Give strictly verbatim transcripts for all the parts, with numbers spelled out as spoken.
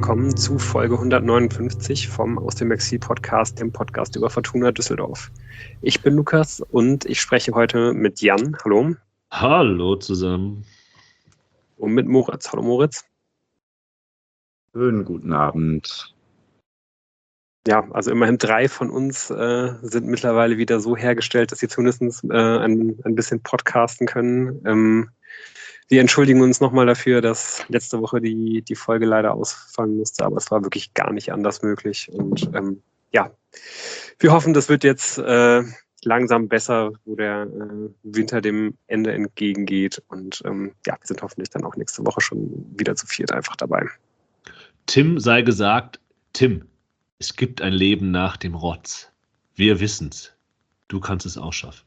willkommen zu Folge hundertneunundfünfzig vom Aus dem Exil Podcast, dem Podcast über Fortuna Düsseldorf. Ich bin Lukas und ich spreche heute mit Jan. Hallo. Hallo zusammen. Und mit Moritz. Hallo Moritz. Schönen guten Abend. Ja, also immerhin drei von uns äh, sind mittlerweile wieder so hergestellt, dass sie zumindest äh, ein, ein bisschen podcasten können. Ähm, wir entschuldigen uns nochmal dafür, dass letzte Woche die, die Folge leider ausfallen musste, aber es war wirklich gar nicht anders möglich. Und ähm, ja, wir hoffen, das wird jetzt äh, langsam besser, wo der äh, Winter dem Ende entgegengeht. Und ähm, ja, wir sind hoffentlich dann auch nächste Woche schon wieder zu viert einfach dabei. Tim sei gesagt, Tim, es gibt ein Leben nach dem Rotz. Wir wissen's. Du kannst es auch schaffen.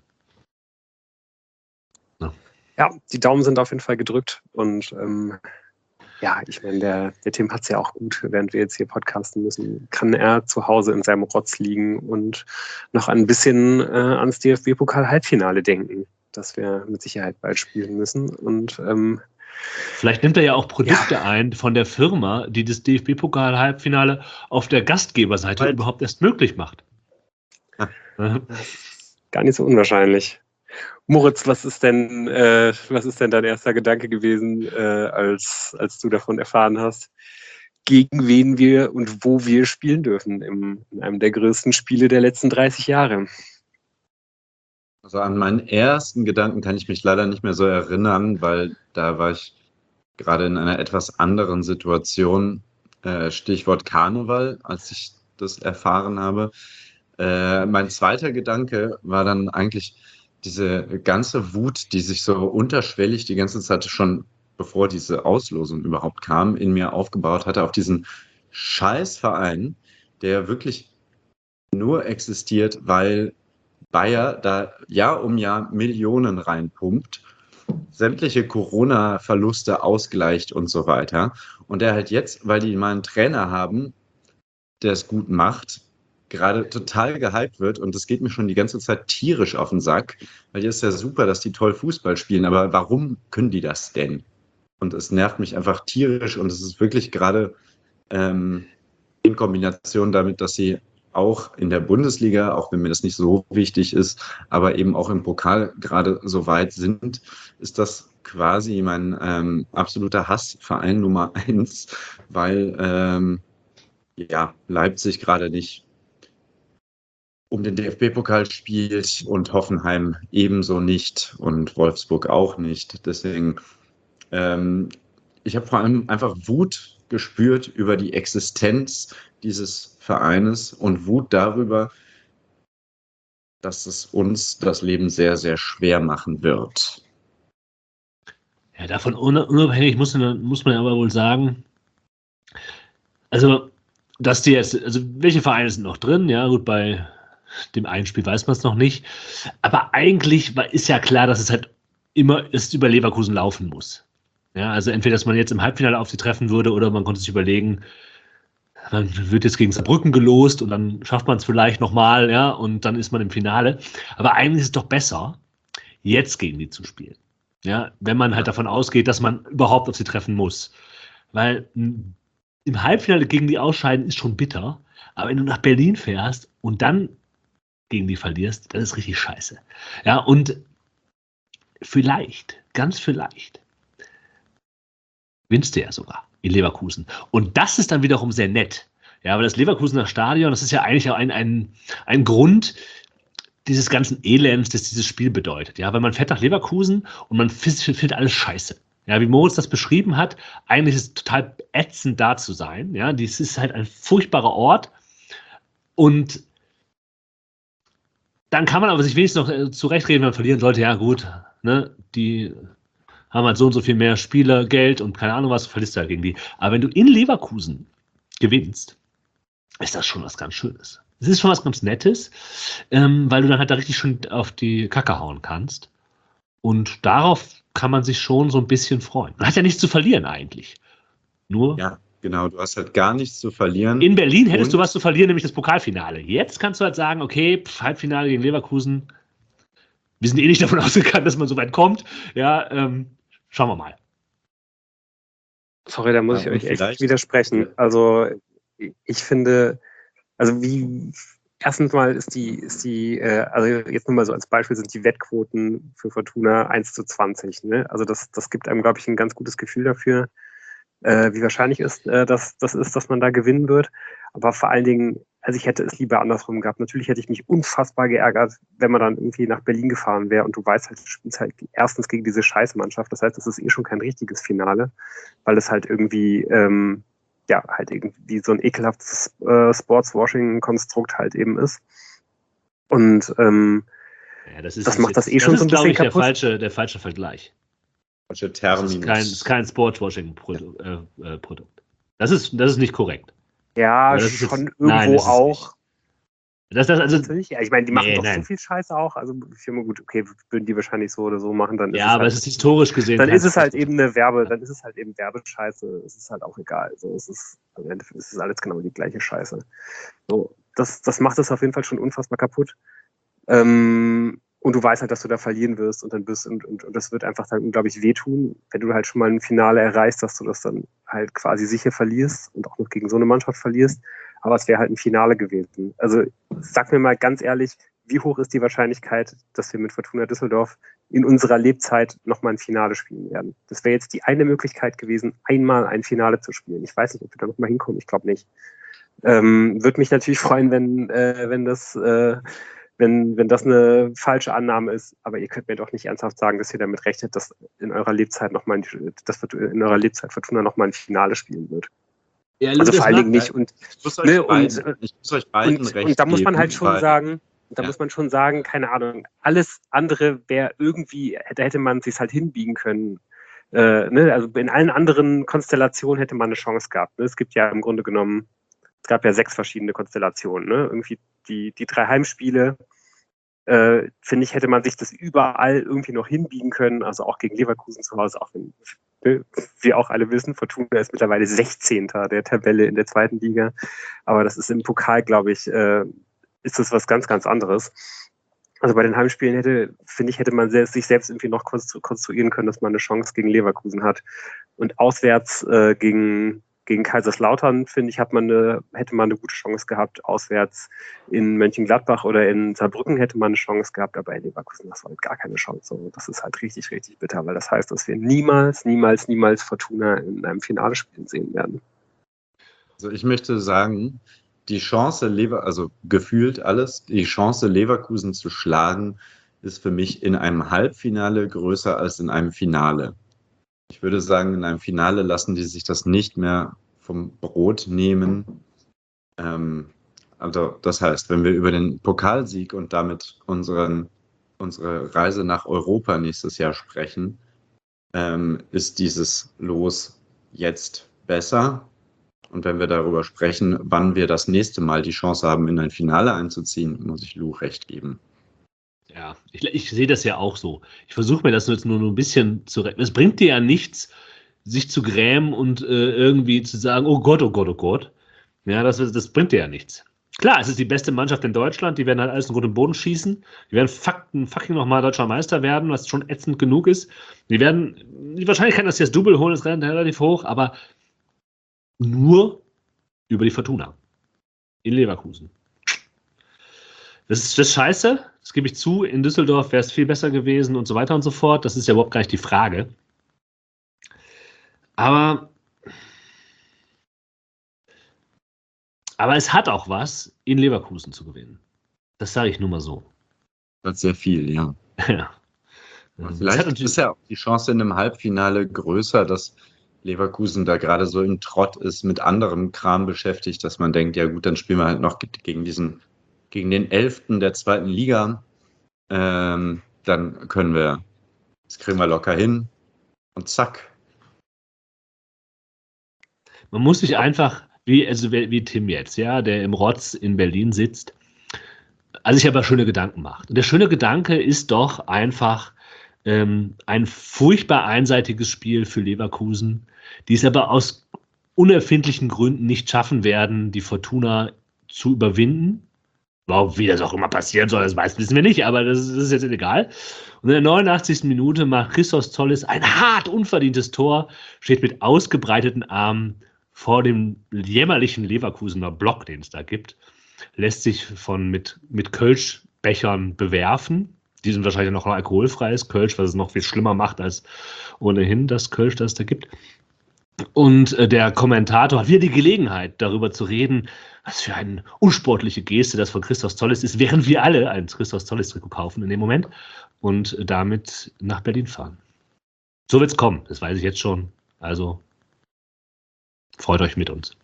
Ja, ja, die Daumen sind auf jeden Fall gedrückt. Und ähm, ja, ich meine, der, der Tim hat es ja auch gut, während wir jetzt hier podcasten müssen. Kann er zu Hause in seinem Rotz liegen und noch ein bisschen äh, ans D F B-Pokal-Halbfinale denken, das wir mit Sicherheit bald spielen müssen. Und ähm, vielleicht nimmt er ja auch Produkte ja. ein von der Firma, die das D F B-Pokal-Halbfinale auf der Gastgeberseite Halt. überhaupt erst möglich macht. Ja. Das ist gar nicht so unwahrscheinlich. Moritz, was ist denn, äh, was ist denn dein erster Gedanke gewesen, äh, als, als du davon erfahren hast, gegen wen wir und wo wir spielen dürfen im, in einem der größten Spiele der letzten dreißig Jahre? Also an meinen ersten Gedanken kann ich mich leider nicht mehr so erinnern, weil da war ich gerade in einer etwas anderen Situation. Äh, Stichwort Karneval, als ich das erfahren habe. Äh, mein zweiter Gedanke war dann eigentlich diese ganze Wut, die sich so unterschwellig die ganze Zeit schon, bevor diese Auslosung überhaupt kam, in mir aufgebaut hatte, auf diesen Scheißverein, der wirklich nur existiert, weil Bayer da Jahr um Jahr Millionen reinpumpt, sämtliche Corona-Verluste ausgleicht und so weiter. Und der halt jetzt, weil die mal einen Trainer haben, der es gut macht, gerade total gehypt wird. Und das geht mir schon die ganze Zeit tierisch auf den Sack, weil hier ist ja super, dass die toll Fußball spielen, aber warum können die das denn? Und es nervt mich einfach tierisch und es ist wirklich gerade ähm, in Kombination damit, dass sie auch in der Bundesliga, auch wenn mir das nicht so wichtig ist, aber eben auch im Pokal gerade so weit sind, ist das quasi mein ähm, absoluter Hassverein Nummer eins, weil ähm, ja, Leipzig gerade nicht um den D F B-Pokal spielt und Hoffenheim ebenso nicht und Wolfsburg auch nicht. Deswegen, ähm, ich habe vor allem einfach Wut gespürt über die Existenz dieses Vereines und Wut darüber, dass es uns das Leben sehr, sehr schwer machen wird. Ja, davon unabhängig muss man, muss man aber wohl sagen, also, dass die jetzt, also welche Vereine sind noch drin? Ja, gut, bei dem einen Spiel weiß man es noch nicht. Aber eigentlich war, ist ja klar, dass es halt immer ist über Leverkusen laufen muss. Ja, also entweder, dass man jetzt im Halbfinale auf sie treffen würde oder man konnte sich überlegen, man wird jetzt gegen Saarbrücken gelost und dann schafft man es vielleicht nochmal, ja, und dann ist man im Finale. Aber eigentlich ist es doch besser, jetzt gegen die zu spielen. Ja, wenn man halt davon ausgeht, dass man überhaupt auf sie treffen muss. Weil m, im Halbfinale gegen die ausscheiden ist schon bitter, aber wenn du nach Berlin fährst und dann gegen die verlierst, das ist richtig scheiße. Ja, und vielleicht, ganz vielleicht, gewinnst du ja sogar in Leverkusen. Und das ist dann wiederum sehr nett. Ja, weil das Leverkusener Stadion, das ist ja eigentlich auch ein, ein, ein Grund dieses ganzen Elends, das dieses Spiel bedeutet. Ja, weil man fährt nach Leverkusen und man findet alles scheiße. Ja, wie Moritz das beschrieben hat, eigentlich ist es total ätzend da zu sein. Ja, dies ist halt ein furchtbarer Ort. Und dann kann man aber sich wenigstens noch äh, zurechtreden, wenn man verlieren sollte. Ja, gut, ne, die haben halt so und so viel mehr Spieler, Geld und keine Ahnung was, verlierst du halt gegen die. Aber wenn du in Leverkusen gewinnst, ist das schon was ganz Schönes. Es ist schon was ganz Nettes, ähm, weil du dann halt da richtig schön auf die Kacke hauen kannst. Und darauf kann man sich schon so ein bisschen freuen. Man hat ja nichts zu verlieren eigentlich. Nur Ja, genau, du hast halt gar nichts zu verlieren. in Berlin hättest Und du was zu verlieren, nämlich das Pokalfinale. Jetzt kannst du halt sagen, okay, pf, Halbfinale gegen Leverkusen. Wir sind eh nicht davon ausgegangen, dass man so weit kommt. Ja, ähm, schauen wir mal. Sorry, da muss Ja, ich euch und echt vielleicht- widersprechen. Also ich finde, also wie erstens mal ist die, ist die, äh, also jetzt nur mal so als Beispiel sind die Wettquoten für Fortuna eins zu zwanzig. Ne? Also das, das gibt einem, glaube ich, ein ganz gutes Gefühl dafür, äh, wie wahrscheinlich ist, äh, dass das ist, dass man da gewinnen wird. Aber vor allen Dingen, also ich hätte es lieber andersrum gehabt. Natürlich hätte ich mich unfassbar geärgert, wenn man dann irgendwie nach Berlin gefahren wäre und du weißt halt, du spielst halt erstens gegen diese Scheißmannschaft. Das heißt, es ist eh schon kein richtiges Finale, weil es halt irgendwie, ähm, ja, halt irgendwie so ein ekelhaftes äh, Sportswashing-Konstrukt halt eben ist. Und ähm, Ja, das ist das es macht das jetzt- eh schon das so ist, ein glaube bisschen ich, der kaputt. falsche, der falsche Vergleich. Falsche Das Terminus. ist kein, ist kein Sportswashing-Produkt. Äh, äh, Produkt. Das ist, das ist nicht korrekt. Ja, Aber das ist schon jetzt- irgendwo nein, das ist auch. Das, das, also, Natürlich. Ja, ich meine, die machen Nee, doch nein. so viel Scheiße auch. Also ich finde gut, okay, würden die wahrscheinlich so oder so machen, dann ist ja, es aber halt, es ist historisch gesehen. dann kein ist es halt Sportswashing. eben eine Werbe, dann ist es halt eben Werbescheiße. Es ist halt auch egal. So, es ist, also im Endeffekt ist es alles genau die gleiche Scheiße. So, das, das macht es auf jeden Fall schon unfassbar kaputt. Ähm, und du weißt halt, dass du da verlieren wirst und dann bist und, und, und das wird einfach dann unglaublich wehtun, wenn du halt schon mal ein Finale erreichst, dass du das dann halt quasi sicher verlierst und auch noch gegen so eine Mannschaft verlierst. Aber es wäre halt ein Finale gewesen. Also sag mir mal ganz ehrlich, wie hoch ist die Wahrscheinlichkeit, dass wir mit Fortuna Düsseldorf in unserer Lebzeit nochmal ein Finale spielen werden? Das wäre jetzt die eine Möglichkeit gewesen, einmal ein Finale zu spielen. Ich weiß nicht, ob wir da nochmal hinkommen. Ich glaube nicht. Ähm, Würde mich natürlich freuen, wenn, äh, wenn das äh, wenn, wenn das eine falsche Annahme ist, aber ihr könnt mir doch nicht ernsthaft sagen, dass ihr damit rechnet, dass in eurer Lebzeit noch mal ein, dass in eurer Lebzeit Fortuna noch mal ein Finale spielen wird. Ja, Also das vor allen mag- Dingen nicht. Und, Ich muss euch, ne, beiden, und, ich muss euch beiden und, recht und da muss man geben, halt schon weil- sagen, da Ja. muss man schon sagen, keine Ahnung, alles andere wäre irgendwie, da hätte man sich halt hinbiegen können. Äh, ne? Also in allen anderen Konstellationen hätte man eine Chance gehabt. Ne? Es gibt ja im Grunde genommen, es gab ja sechs verschiedene Konstellationen. Ne? Irgendwie die, die drei Heimspiele, äh, finde ich, hätte man sich das überall irgendwie noch hinbiegen können, also auch gegen Leverkusen zu Hause, auch wenn ne, wir auch alle wissen, Fortuna ist mittlerweile sechzehnter der Tabelle in der zweiten Liga, aber das ist im Pokal, glaube ich, äh, ist das was ganz, ganz anderes. Also bei den Heimspielen hätte, finde ich, hätte man selbst, sich selbst irgendwie noch konstru- konstruieren können, dass man eine Chance gegen Leverkusen hat. Und auswärts äh, gegen, gegen Kaiserslautern, finde ich, hat man eine, hätte man eine gute Chance gehabt. Auswärts in Mönchengladbach oder in Saarbrücken hätte man eine Chance gehabt, aber in Leverkusen, das war halt gar keine Chance. Und das ist halt richtig, richtig bitter, weil das heißt, dass wir niemals, niemals, niemals Fortuna in einem Finale spielen sehen werden. Also ich möchte sagen, die Chance, Lever, also gefühlt alles, die Chance, Leverkusen zu schlagen, ist für mich in einem Halbfinale größer als in einem Finale. Ich würde sagen, in einem Finale lassen die sich das nicht mehr vom Brot nehmen. Ähm, also das heißt, wenn wir über den Pokalsieg und damit unseren, unsere Reise nach Europa nächstes Jahr sprechen, ähm, ist dieses Los jetzt besser. Und wenn wir darüber sprechen, wann wir das nächste Mal die Chance haben, in ein Finale einzuziehen, muss ich Lou recht geben. Ja, ich, ich sehe das ja auch so. Ich versuche mir das jetzt nur, nur ein bisschen zu retten. Es bringt dir ja nichts, sich zu grämen und äh, irgendwie zu sagen, oh Gott, oh Gott, oh Gott. Ja, das, das bringt dir ja nichts. Klar, es ist die beste Mannschaft in Deutschland, die werden halt alles in Grund und Boden schießen. Die werden fakten, fucking nochmal deutscher Meister werden, was schon ätzend genug ist. Die werden, die Wahrscheinlichkeit, dass sie das Double holen, ist relativ hoch, aber nur über die Fortuna in Leverkusen. Das ist, das ist scheiße, das gebe ich zu. In Düsseldorf wäre es viel besser gewesen und so weiter und so fort. Das ist ja überhaupt gar nicht die Frage. Aber, aber es hat auch was, in Leverkusen zu gewinnen. Das sage ich nur mal so. Das ist sehr viel, ja. Ja. Aber Das vielleicht hat natürlich- ist ja auch die Chance in einem Halbfinale größer, dass Leverkusen da gerade so im Trott ist, mit anderem Kram beschäftigt, dass man denkt, ja gut, dann spielen wir halt noch gegen diesen, gegen den Elften der zweiten Liga. Ähm, dann können wir, das kriegen wir locker hin und zack. Man muss sich einfach, wie, also wie wie Tim jetzt, ja, der im Rotz in Berlin sitzt, also sich aber schöne Gedanken macht. Und der schöne Gedanke ist doch einfach ähm, ein furchtbar einseitiges Spiel für Leverkusen, die es aber aus unerfindlichen Gründen nicht schaffen werden, die Fortuna zu überwinden Warum, wie das auch immer passieren soll, das weiß, wissen wir nicht, aber das, das ist jetzt egal. Und in der neunundachtzigsten Minute macht Christos Tsollis ein hart unverdientes Tor, steht mit ausgebreiteten Armen vor dem jämmerlichen Leverkusener Block, den es da gibt, lässt sich von mit, mit Kölsch-Bechern bewerfen. Die sind wahrscheinlich noch alkoholfreies Kölsch, was es noch viel schlimmer macht als ohnehin das Kölsch, das es da gibt. Und äh, der Kommentator hat wieder die Gelegenheit, darüber zu reden, was für eine unsportliche Geste das von Christos Tsollis ist, während wir alle ein Christos Tsollis-Trikot kaufen in dem Moment und äh, damit nach Berlin fahren. So wird's kommen, das weiß ich jetzt schon. Also freut euch mit uns.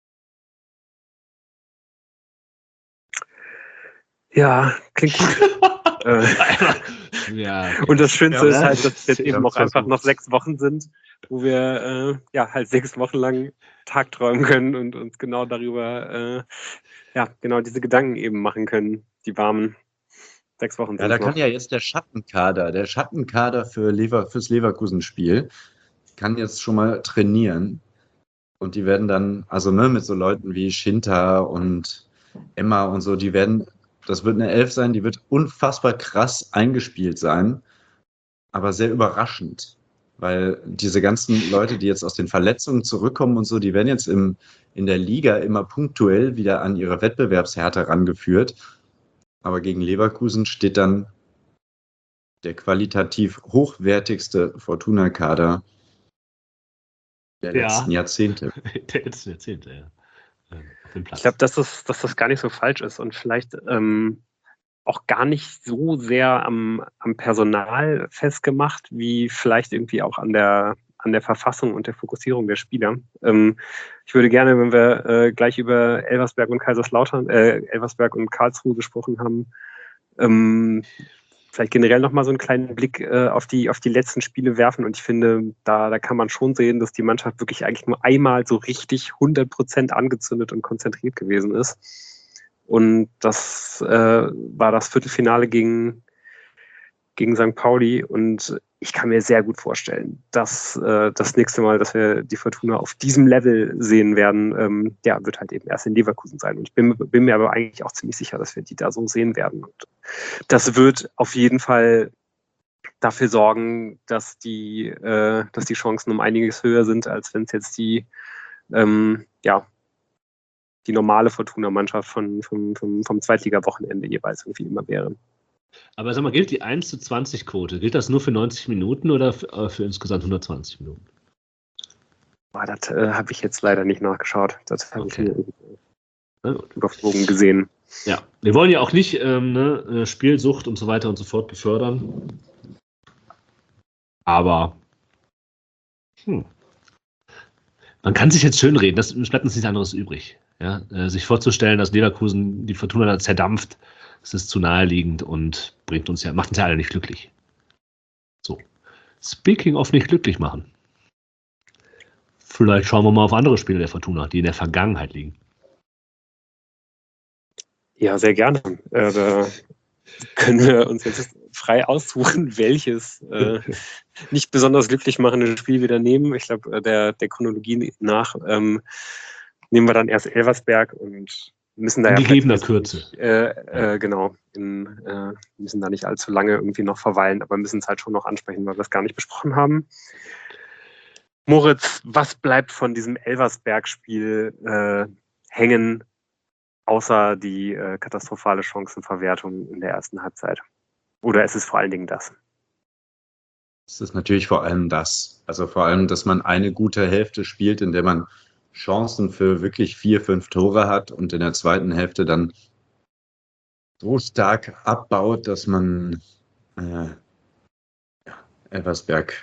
Ja, klingt gut. äh, ja, okay. Und das Schönste Ja, ist halt, dass es jetzt ja, eben auch das einfach gut. noch sechs Wochen sind, wo wir äh, ja halt sechs Wochen lang tagträumen können und uns genau darüber, äh, ja, genau diese Gedanken eben machen können, die warmen sechs Wochen Ja, sind da noch. kann ja jetzt der Schattenkader, der Schattenkader für Lever, fürs Leverkusen-Spiel, kann jetzt schon mal trainieren. Und die werden dann, also ne, mit so Leuten wie Shinta und Emma und so, die werden, das wird eine Elf sein, die wird unfassbar krass eingespielt sein, aber sehr überraschend. Weil diese ganzen Leute, die jetzt aus den Verletzungen zurückkommen und so, die werden jetzt im, in der Liga immer punktuell wieder an ihre Wettbewerbshärte rangeführt. Aber gegen Leverkusen steht dann der qualitativ hochwertigste Fortuna-Kader der Ja. letzten Jahrzehnte. Der letzten Jahrzehnte, ja. Auf dem Platz. Ich glaube, dass das, dass das gar nicht so falsch ist und vielleicht ähm, auch gar nicht so sehr am, am Personal festgemacht, wie vielleicht irgendwie auch an der, an der Verfassung und der Fokussierung der Spieler. Ähm, ich würde gerne, wenn wir äh, gleich über Elversberg und Kaiserslautern, äh, Elversberg und Karlsruhe gesprochen haben, ähm, vielleicht generell nochmal so einen kleinen Blick äh, auf die, auf die letzten Spiele werfen. Und ich finde, da, da kann man schon sehen, dass die Mannschaft wirklich eigentlich nur einmal so richtig hundert Prozent angezündet und konzentriert gewesen ist. Und das äh, war das Viertelfinale gegen, gegen Sankt Pauli. Und ich kann mir sehr gut vorstellen, dass äh, das nächste Mal, dass wir die Fortuna auf diesem Level sehen werden, ähm, ja, wird halt eben erst in Leverkusen sein. Und ich bin, bin mir aber eigentlich auch ziemlich sicher, dass wir die da so sehen werden. Und das wird auf jeden Fall dafür sorgen, dass die, äh, dass die Chancen um einiges höher sind, als wenn es jetzt die, ähm, ja, die normale Fortuna-Mannschaft von, vom, vom, vom Zweitliga-Wochenende jeweils irgendwie immer wäre. Aber sag mal, gilt die eins zu zwanzig Quote? Gilt das nur für neunzig Minuten oder für, äh, für insgesamt hundertzwanzig Minuten? Boah, das äh, habe ich jetzt leider nicht nachgeschaut. Das habe Okay. ich mir überflogen gesehen. Ja, wir wollen ja auch nicht ähm, ne, Spielsucht und so weiter und so fort befördern. Aber hm, man kann sich jetzt schönreden, das bleibt uns nichts anderes übrig. Ja? Äh, sich vorzustellen, dass Leverkusen die Fortuna da zerdampft, das ist zu naheliegend und bringt uns ja, macht uns ja alle nicht glücklich. So. Speaking of nicht glücklich machen. Vielleicht schauen wir mal auf andere Spiele der Fortuna, die in der Vergangenheit liegen. Ja, sehr gerne. Äh, da können wir uns jetzt frei aussuchen, welches äh, nicht besonders glücklich machende Spiel wir da nehmen. Ich glaube, der, der Chronologie nach ähm, nehmen wir dann erst Elversberg und müssen da In ja gegebener vielleicht- Kürze. Äh, äh, genau. In, äh, müssen da nicht allzu lange irgendwie noch verweilen, aber müssen es halt schon noch ansprechen, weil wir es gar nicht besprochen haben. Moritz, was bleibt von diesem Elversberg-Spiel äh, hängen, außer die äh, katastrophale Chancenverwertung in der ersten Halbzeit? Oder ist es vor allen Dingen das? Es ist natürlich vor allem das. Also vor allem, dass man eine gute Hälfte spielt, in der man Chancen für wirklich vier, fünf Tore hat und in der zweiten Hälfte dann so stark abbaut, dass man äh, ja, Elversberg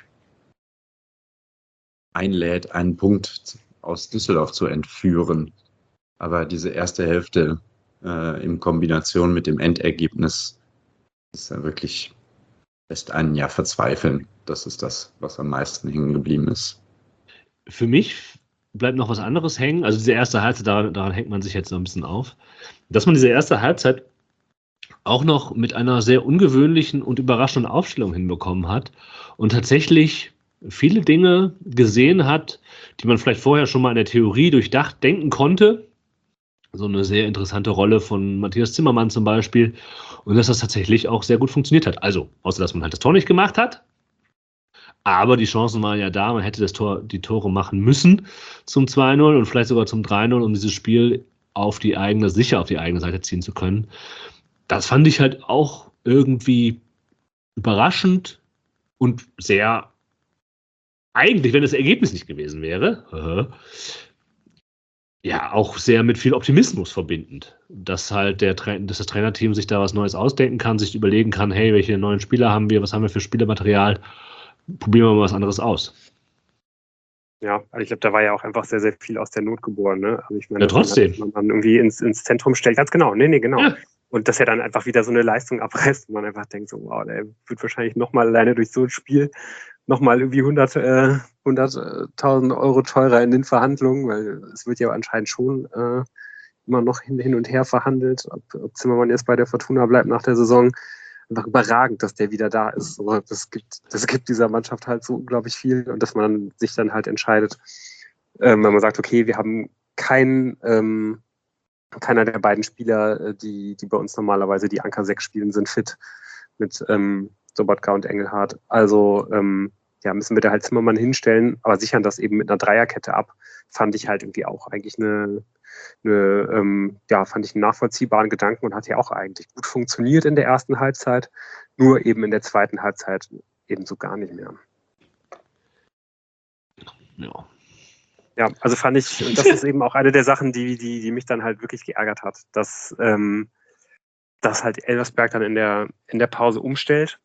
einlädt, einen Punkt aus Düsseldorf zu entführen. Aber diese erste Hälfte äh, in Kombination mit dem Endergebnis ist ja wirklich, lässt einen ja verzweifeln. Das ist das, was am meisten hängen geblieben ist. Für mich bleibt noch was anderes hängen. Also diese erste Halbzeit, daran, daran hängt man sich jetzt noch ein bisschen auf. Dass man diese erste Halbzeit auch noch mit einer sehr ungewöhnlichen und überraschenden Aufstellung hinbekommen hat und tatsächlich viele Dinge gesehen hat, die man vielleicht vorher schon mal in der Theorie durchdacht denken konnte, so eine sehr interessante Rolle von Matthias Zimmermann zum Beispiel. Und dass das tatsächlich auch sehr gut funktioniert hat. Also, außer dass man halt das Tor nicht gemacht hat. Aber die Chancen waren ja da. Man hätte das Tor, die Tore machen müssen zum zwei null und vielleicht sogar zum drei null, um dieses Spiel auf die eigene, sicher auf die eigene Seite ziehen zu können. Das fand ich halt auch irgendwie überraschend und sehr, eigentlich, wenn das Ergebnis nicht gewesen wäre, ja, auch sehr mit viel Optimismus verbindend, dass halt der, dass das Trainerteam sich da was Neues ausdenken kann, sich überlegen kann, hey, welche neuen Spieler haben wir, was haben wir für Spielermaterial, probieren wir mal was anderes aus. Ja, also ich glaube, da war ja auch einfach sehr, sehr viel aus der Not geboren. Ne? Also ich meine, ja, trotzdem. Man, man irgendwie ins, ins Zentrum stellt, ganz genau, nee, nee, genau. Ja. Und dass er dann einfach wieder so eine Leistung abreißt und man einfach denkt, so, wow, der wird wahrscheinlich nochmal alleine durch so ein Spiel nochmal irgendwie hundert, äh, hunderttausend Euro teurer in den Verhandlungen, weil es wird ja anscheinend schon äh, immer noch hin, hin und her verhandelt, ob, ob Zimmermann jetzt bei der Fortuna bleibt nach der Saison. Einfach überragend, dass der wieder da ist. Das gibt, das gibt dieser Mannschaft halt so unglaublich viel und dass man sich dann halt entscheidet, ähm, wenn man sagt, okay, wir haben keinen, ähm, keiner der beiden Spieler, die, die bei uns normalerweise die Anker sechs spielen, sind fit mit ähm, Sobotka und Engelhardt. Also ähm, ja, müssen wir da halt Zimmermann hinstellen, aber sichern das eben mit einer Dreierkette ab, fand ich halt irgendwie auch eigentlich eine, eine ähm, ja, fand ich einen nachvollziehbaren Gedanken und hat ja auch eigentlich gut funktioniert in der ersten Halbzeit, nur eben in der zweiten Halbzeit ebenso gar nicht mehr. Ja. Ja, also fand ich, und das ist eben auch eine der Sachen, die, die, die mich dann halt wirklich geärgert hat, dass, ähm, dass halt Elversberg dann in der, in der Pause umstellt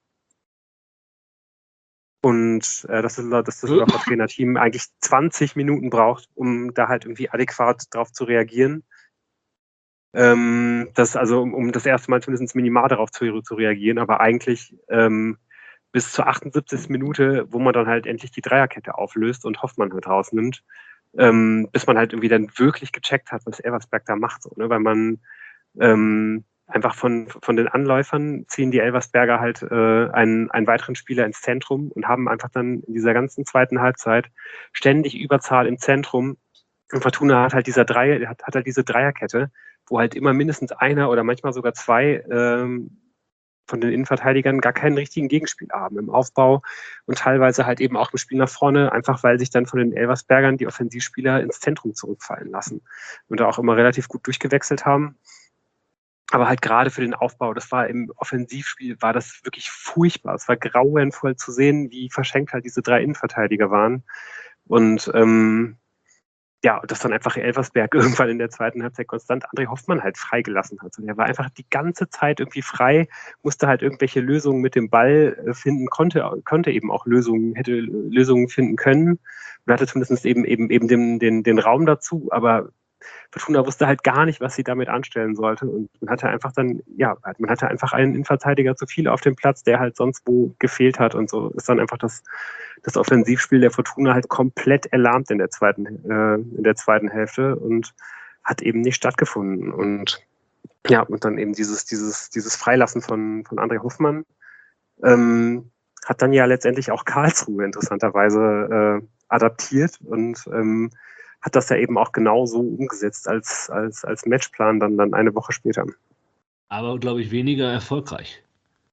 und äh, das, das Düsseldorfer Trainerteam eigentlich zwanzig Minuten braucht, um da halt irgendwie adäquat drauf zu reagieren. Ähm, das also, um, um das erste Mal zumindest minimal darauf zu, zu reagieren, aber eigentlich ähm, bis zur achtundsiebzigsten Minute, wo man dann halt endlich die Dreierkette auflöst und Hoffmann halt rausnimmt, ähm, bis man halt irgendwie dann wirklich gecheckt hat, was Elversberg da macht. So, ne? Weil man ähm, einfach von, von den Anläufern ziehen die Elversberger halt äh, einen, einen weiteren Spieler ins Zentrum und haben einfach dann in dieser ganzen zweiten Halbzeit ständig Überzahl im Zentrum. Und Fortuna hat halt dieser Dreier, hat, hat halt diese Dreierkette, wo halt immer mindestens einer oder manchmal sogar zwei ähm, von den Innenverteidigern gar keinen richtigen Gegenspieler haben im Aufbau und teilweise halt eben auch im Spiel nach vorne, einfach weil sich dann von den Elversbergern die Offensivspieler ins Zentrum zurückfallen lassen und da auch immer relativ gut durchgewechselt haben. Aber halt gerade für den Aufbau, das war im Offensivspiel, war das wirklich furchtbar. Es war grauenvoll zu sehen, wie verschenkt halt diese drei Innenverteidiger waren. Und ähm, ja, dass dann einfach Elversberg irgendwann in der zweiten Halbzeit konstant André Hoffmann halt freigelassen hat. Und er war einfach die ganze Zeit irgendwie frei, musste halt irgendwelche Lösungen mit dem Ball finden, konnte, konnte eben auch Lösungen, hätte Lösungen finden können und hatte zumindest eben eben eben den, den, den Raum dazu, aber Fortuna wusste halt gar nicht, was sie damit anstellen sollte und man hatte einfach dann, ja, man hatte einfach einen Innenverteidiger zu viel auf dem Platz, der halt sonst wo gefehlt hat und so ist dann einfach das, das Offensivspiel der Fortuna halt komplett erlahmt in der zweiten, äh, in der zweiten Hälfte und hat eben nicht stattgefunden und ja, und dann eben dieses, dieses, dieses Freilassen von, von André Hoffmann ähm, hat dann ja letztendlich auch Karlsruhe interessanterweise äh, adaptiert und ähm, hat das ja eben auch genau so umgesetzt als, als, als Matchplan dann, dann eine Woche später. Aber, glaube ich, weniger erfolgreich.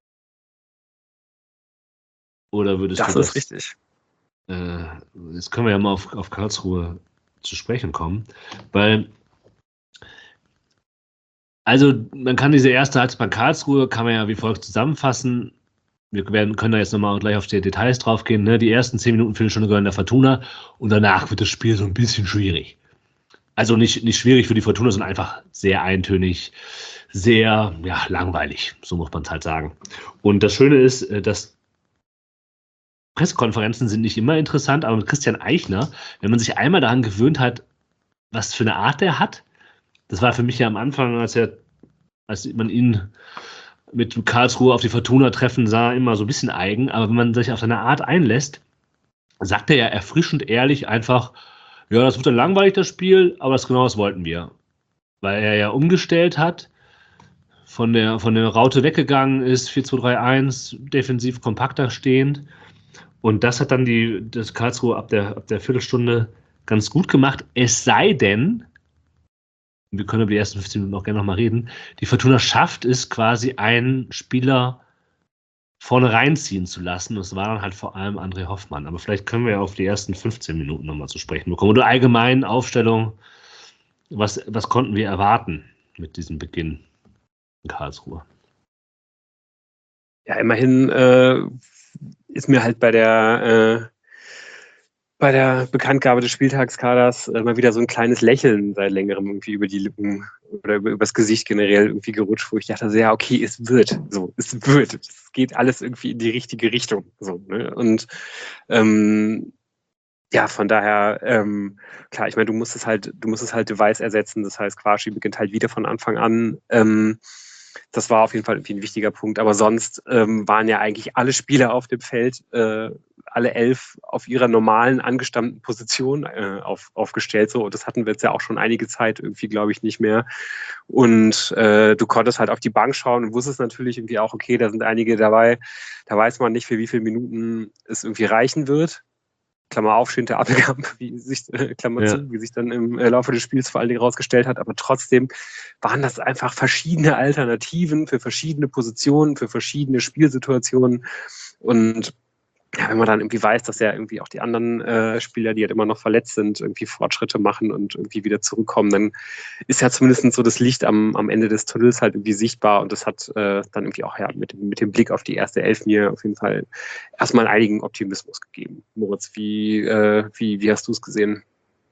Oder würdest das du das... Das ist richtig. Äh, jetzt können wir ja mal auf, auf Karlsruhe zu sprechen kommen, weil also man kann diese erste Halbzeit bei Karlsruhe, kann man ja wie folgt zusammenfassen. Wir werden, können da jetzt nochmal gleich auf die Details drauf gehen. Ne? Die ersten zehn Minuten, Viertelstunde gehören der Fortuna und danach wird das Spiel so ein bisschen schwierig. Also nicht, nicht schwierig für die Fortuna, sondern einfach sehr eintönig, sehr ja, langweilig, so muss man es halt sagen. Und das Schöne ist, dass Pressekonferenzen sind nicht immer interessant, aber mit Christian Eichner, wenn man sich einmal daran gewöhnt hat, was für eine Art er hat, das war für mich ja am Anfang, als, er, als man ihn mit Karlsruhe auf die Fortuna treffen sah, immer so ein bisschen eigen, aber wenn man sich auf seine Art einlässt, sagt er ja erfrischend ehrlich einfach, ja, das wird dann langweilig, das Spiel, aber das genau das wollten wir. Weil er ja umgestellt hat, von der, von der Raute weggegangen ist, vier zwei drei eins, defensiv kompakter stehend. Und das hat dann die, das Karlsruhe ab der, ab der Viertelstunde ganz gut gemacht. Es sei denn, wir können über die ersten fünfzehn Minuten auch gerne nochmal reden, die Fortuna schafft es quasi, einen Spieler vorne reinziehen zu lassen. Das war dann halt vor allem André Hoffmann. Aber vielleicht können wir ja auf die ersten fünfzehn Minuten nochmal zu sprechen bekommen. Oder allgemein Aufstellung, was, was konnten wir erwarten mit diesem Beginn in Karlsruhe? Ja, immerhin äh, ist mir halt bei der äh, bei der Bekanntgabe des Spieltagskaders äh, mal wieder so ein kleines Lächeln seit längerem irgendwie über die Lippen oder über, übers Gesicht generell irgendwie gerutscht, wo ich dachte, so, ja, okay, es wird, so, es wird, es geht alles irgendwie in die richtige Richtung, so, ne? Und ähm, ja, von daher, ähm, klar, ich meine, du musst es halt, du musst es halt Device ersetzen, das heißt, Quashi beginnt halt wieder von Anfang an. Ähm, das war auf jeden Fall irgendwie ein wichtiger Punkt, aber sonst ähm, waren ja eigentlich alle Spieler auf dem Feld, äh, alle elf auf ihrer normalen, angestammten Position äh, auf, aufgestellt. So. Und das hatten wir jetzt ja auch schon einige Zeit irgendwie, glaube ich, nicht mehr. Und äh, du konntest halt auf die Bank schauen und wusstest natürlich irgendwie auch, okay, da sind einige dabei, da weiß man nicht, für wie viele Minuten es irgendwie reichen wird. Klammer auf, Schinter Appelkamp, wie sich, äh, Klammer ja. zu, wie sich dann im äh, Laufe des Spiels vor allen Dingen rausgestellt hat. Aber trotzdem waren das einfach verschiedene Alternativen für verschiedene Positionen, für verschiedene Spielsituationen. Und ja, wenn man dann irgendwie weiß, dass ja irgendwie auch die anderen äh, Spieler, die halt immer noch verletzt sind, irgendwie Fortschritte machen und irgendwie wieder zurückkommen, dann ist ja zumindest so das Licht am, am Ende des Tunnels halt irgendwie sichtbar und das hat äh, dann irgendwie auch ja mit, mit dem Blick auf die erste Elf mir auf jeden Fall erstmal einigen Optimismus gegeben. Moritz, wie, äh, wie, wie hast du es gesehen?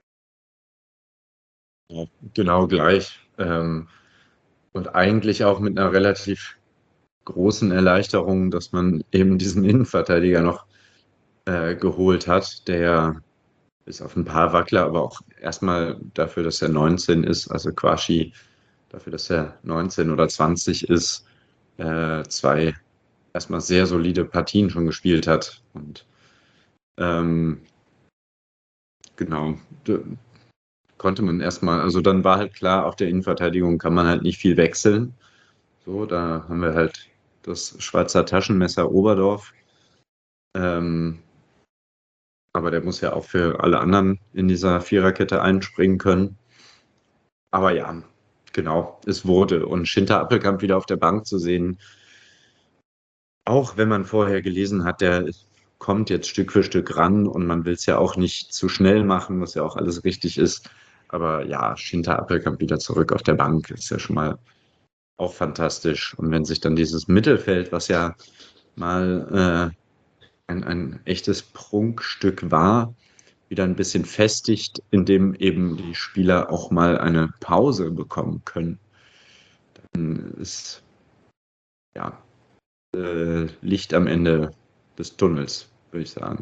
Ja, genau gleich. Ähm, und eigentlich auch mit einer relativ großen Erleichterung, dass man eben diesen Innenverteidiger noch äh, geholt hat, der bis auf ein paar Wackler, aber auch erstmal dafür, dass er neunzehn ist, also Quashi dafür, dass er neunzehn oder zwanzig ist, äh, zwei erstmal sehr solide Partien schon gespielt hat. Und ähm, genau, konnte man erstmal, also dann war halt klar, auf der Innenverteidigung kann man halt nicht viel wechseln. So, da haben wir halt das Schweizer Taschenmesser Oberdorf. Ähm, aber der muss ja auch für alle anderen in dieser Viererkette einspringen können. Aber ja, genau, es wurde. Und Schinter Appelkamp wieder auf der Bank zu sehen, auch wenn man vorher gelesen hat, der kommt jetzt Stück für Stück ran und man will es ja auch nicht zu schnell machen, was ja auch alles richtig ist. Aber ja, Schinter Appelkamp wieder zurück auf der Bank ist ja schon mal auch fantastisch. Und wenn sich dann dieses Mittelfeld, was ja mal äh, ein, ein echtes Prunkstück war, wieder ein bisschen festigt, indem eben die Spieler auch mal eine Pause bekommen können, dann ist ja äh, Licht am Ende des Tunnels, würde ich sagen.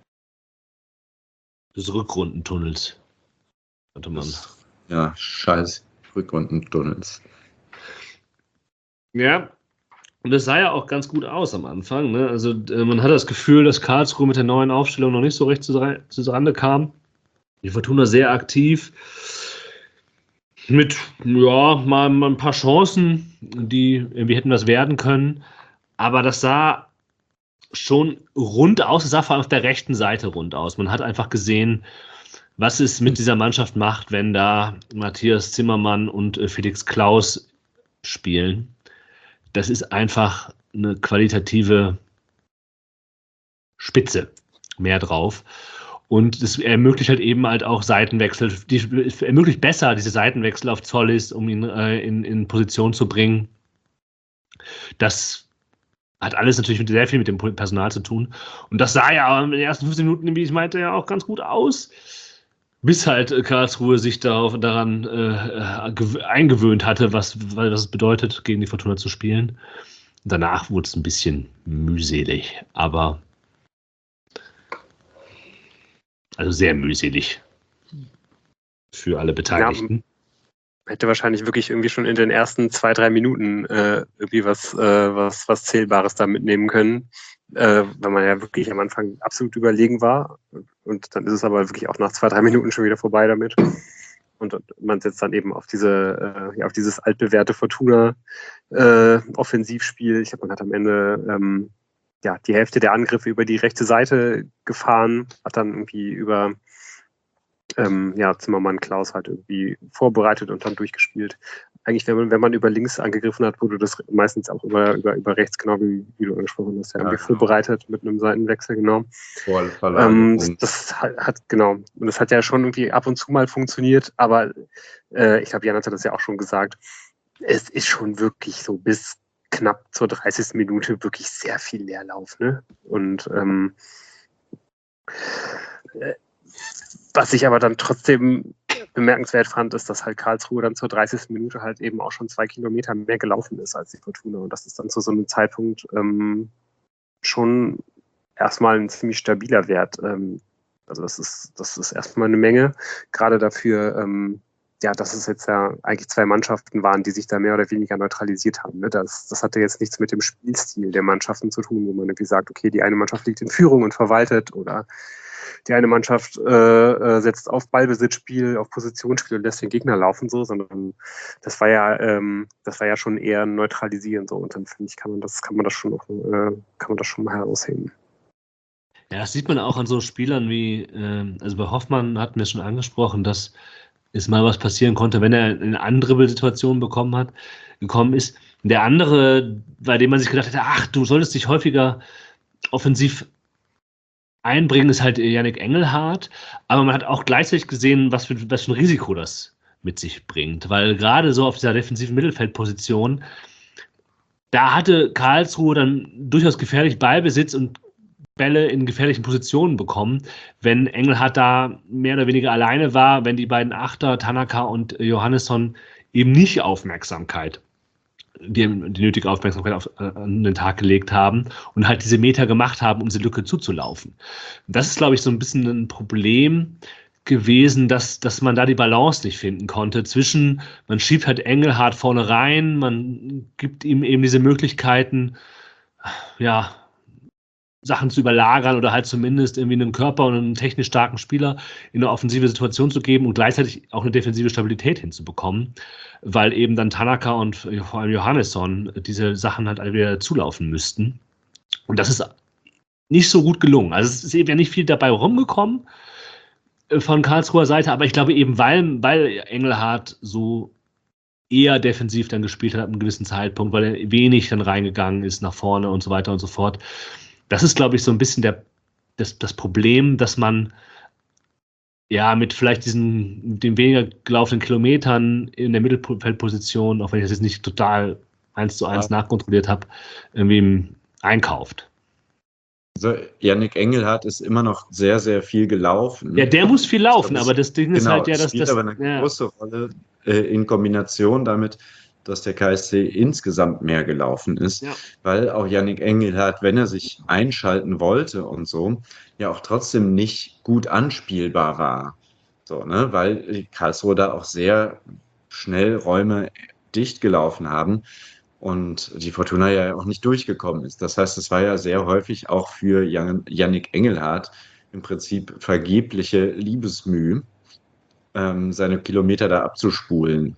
Des Rückrundentunnels, könnte man. Das, ja, scheiß Rückrundentunnels. Ja, und das sah ja auch ganz gut aus am Anfang. Ne? Also äh, man hat das Gefühl, dass Karlsruhe mit der neuen Aufstellung noch nicht so recht zurande kam. Die Fortuna sehr aktiv. Mit, ja, mal, mal ein paar Chancen, die irgendwie hätten was werden können. Aber das sah schon rund aus. Es sah vor allem auf der rechten Seite rund aus. Man hat einfach gesehen, was es mit dieser Mannschaft macht, wenn da Matthias Zimmermann und äh, Felix Klaus spielen. Das ist einfach eine qualitative Spitze mehr drauf. Und das ermöglicht halt eben halt auch Seitenwechsel. Die ermöglicht besser diese Seitenwechsel auf Zollis, um ihn äh, in, in Position zu bringen. Das hat alles natürlich mit, sehr viel mit dem Personal zu tun. Und das sah ja in den ersten fünfzehn Minuten, wie ich meinte, ja auch ganz gut aus. Bis halt Karlsruhe sich darauf, daran äh, eingewöhnt hatte, was, was es bedeutet, gegen die Fortuna zu spielen. Danach wurde es ein bisschen mühselig, aber also sehr mühselig für alle Beteiligten. Ja, hätte wahrscheinlich wirklich irgendwie schon in den ersten zwei, drei Minuten äh, irgendwie was, äh, was, was Zählbares da mitnehmen können, äh, weil man ja wirklich am Anfang absolut überlegen war. Und dann ist es aber wirklich auch nach zwei, drei Minuten schon wieder vorbei damit. Und man setzt dann eben auf diese, äh, ja, auf dieses altbewährte Fortuna-Offensivspiel. Äh, ich glaube, man hat am Ende ähm, ja, die Hälfte der Angriffe über die rechte Seite gefahren, hat dann irgendwie über ähm, ja, Zimmermann, Klaus halt irgendwie vorbereitet und dann durchgespielt. Eigentlich, wenn man, wenn man über links angegriffen hat, wurde das meistens auch über, über, über rechts, genau wie, wie du angesprochen hast, ja, Ja, irgendwie genau. vorbereitet mit einem Seitenwechsel, genau. Vor Ähm, Verlagerung. das hat, hat, genau, und das hat ja schon irgendwie ab und zu mal funktioniert, aber äh, ich glaube, Jan hat das ja auch schon gesagt, es ist schon wirklich so bis knapp zur dreißigsten Minute wirklich sehr viel Leerlauf, ne? Und ähm, äh, was ich aber dann trotzdem bemerkenswert fand, ist, dass halt Karlsruhe dann zur dreißigsten Minute halt eben auch schon zwei Kilometer mehr gelaufen ist als die Fortuna. Und das ist dann zu so einem Zeitpunkt ähm, schon erstmal ein ziemlich stabiler Wert. Ähm, also das ist, das ist erstmal eine Menge, gerade dafür, ähm, ja, dass es jetzt ja eigentlich zwei Mannschaften waren, die sich da mehr oder weniger neutralisiert haben. Ne? Das, das hatte jetzt nichts mit dem Spielstil der Mannschaften zu tun, wo man irgendwie sagt, okay, die eine Mannschaft liegt in Führung und verwaltet oder die eine Mannschaft äh, setzt auf Ballbesitzspiel, auf Positionsspiel und lässt den Gegner laufen, so, sondern das war ja, ähm, das war ja schon eher neutralisieren, so. Und dann finde ich, kann man das, kann man das schon noch, äh, kann man das schon mal herausheben. Ja, das sieht man auch an so Spielern wie, ähm, also bei Hoffmann hatten wir schon angesprochen, dass es mal was passieren konnte, wenn er in eine andere Situation bekommen hat, gekommen ist. Der andere, bei dem man sich gedacht hätte, ach, du solltest dich häufiger offensiv einbringen, ist halt Yannick Engelhardt, aber man hat auch gleichzeitig gesehen, was für, was für ein Risiko das mit sich bringt, weil gerade so auf dieser defensiven Mittelfeldposition, da hatte Karlsruhe dann durchaus gefährlich Ballbesitz und Bälle in gefährlichen Positionen bekommen, wenn Engelhardt da mehr oder weniger alleine war, wenn die beiden Achter, Tanaka und Johannesson, eben nicht Aufmerksamkeit, die, die nötige Aufmerksamkeit auf, äh, an den Tag gelegt haben und halt diese Meter gemacht haben, um diese Lücke zuzulaufen. Das ist, glaube ich, so ein bisschen ein Problem gewesen, dass, dass man da die Balance nicht finden konnte zwischen, man schiebt halt Engelhardt vorne rein, man gibt ihm eben diese Möglichkeiten, ja, Sachen zu überlagern oder halt zumindest irgendwie einen Körper und einen technisch starken Spieler in eine offensive Situation zu geben und gleichzeitig auch eine defensive Stabilität hinzubekommen, weil eben dann Tanaka und vor allem Johannesson diese Sachen halt alle wieder zulaufen müssten. Und das ist nicht so gut gelungen. Also es ist eben ja nicht viel dabei rumgekommen von Karlsruher Seite, aber ich glaube eben, weil, weil Engelhardt so eher defensiv dann gespielt hat ab einem gewissen Zeitpunkt, weil er wenig dann reingegangen ist nach vorne und so weiter und so fort. Das ist, glaube ich, so ein bisschen der, das, das Problem, dass man ja mit vielleicht diesen den weniger gelaufenen Kilometern in der Mittelfeldposition, auch wenn ich das jetzt nicht total eins zu eins ja. nachkontrolliert habe, irgendwie einkauft. Also Yannick Engelhardt ist immer noch sehr, sehr viel gelaufen. Ja, der muss viel laufen, glaube, aber das Ding genau, ist halt ja, dass spielt das aber eine ja. große Rolle äh, in Kombination damit, dass der K S C insgesamt mehr gelaufen ist, ja. Weil auch Yannick Engelhardt, wenn er sich einschalten wollte und so, ja auch trotzdem nicht gut anspielbar war. So, ne? Weil Karlsruhe da auch sehr schnell Räume dicht gelaufen haben und die Fortuna ja auch nicht durchgekommen ist. Das heißt, es war ja sehr häufig auch für Jan- Yannick Engelhardt im Prinzip vergebliche Liebesmüh, ähm, seine Kilometer da abzuspulen.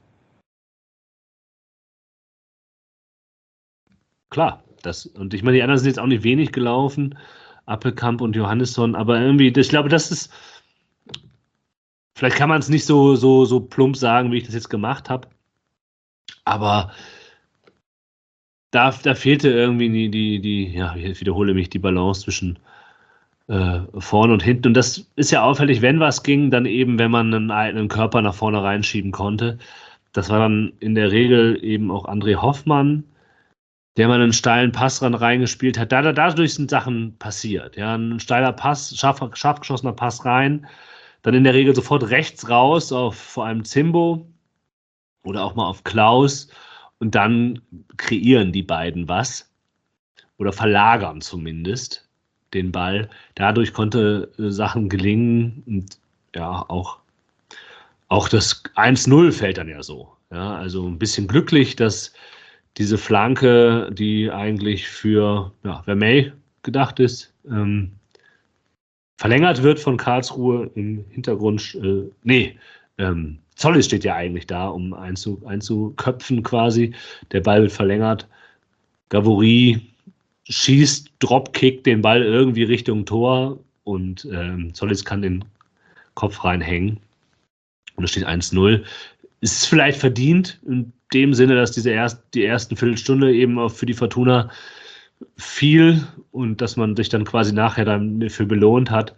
Klar, das, und ich meine, die anderen sind jetzt auch nicht wenig gelaufen, Appelkamp und Johannesson, aber irgendwie, ich glaube, das ist, vielleicht kann man es nicht so, so, so plump sagen, wie ich das jetzt gemacht habe, aber da, da fehlte irgendwie die, die, die, ja, ich wiederhole mich, die Balance zwischen äh, vorne und hinten. Und das ist ja auffällig, wenn was ging, dann eben, wenn man einen eigenen Körper nach vorne reinschieben konnte. Das war dann in der Regel eben auch André Hoffmann, der mal einen steilen Pass ran reingespielt hat. Da, da, dadurch sind Sachen passiert. Ja, ein steiler Pass, scharf, scharf geschossener Pass rein, dann in der Regel sofort rechts raus auf vor allem Zimbo oder auch mal auf Klaus und dann kreieren die beiden was oder verlagern zumindest den Ball. Dadurch konnte äh, Sachen gelingen und ja, auch, auch das eins null fällt dann ja so. Ja, also ein bisschen glücklich, dass diese Flanke, die eigentlich für ja, Vermey gedacht ist, ähm, verlängert wird von Karlsruhe im Hintergrund. Äh, nee, ähm, Zollis steht ja eigentlich da, um einzu, einzuköpfen quasi. Der Ball wird verlängert. Gavory schießt, Dropkick den Ball irgendwie Richtung Tor und ähm, Zollis kann den Kopf reinhängen. Und es steht eins null. Es ist vielleicht verdient, in dem Sinne, dass diese erst, die ersten Viertelstunde eben auch für die Fortuna viel und dass man sich dann quasi nachher dann für belohnt hat.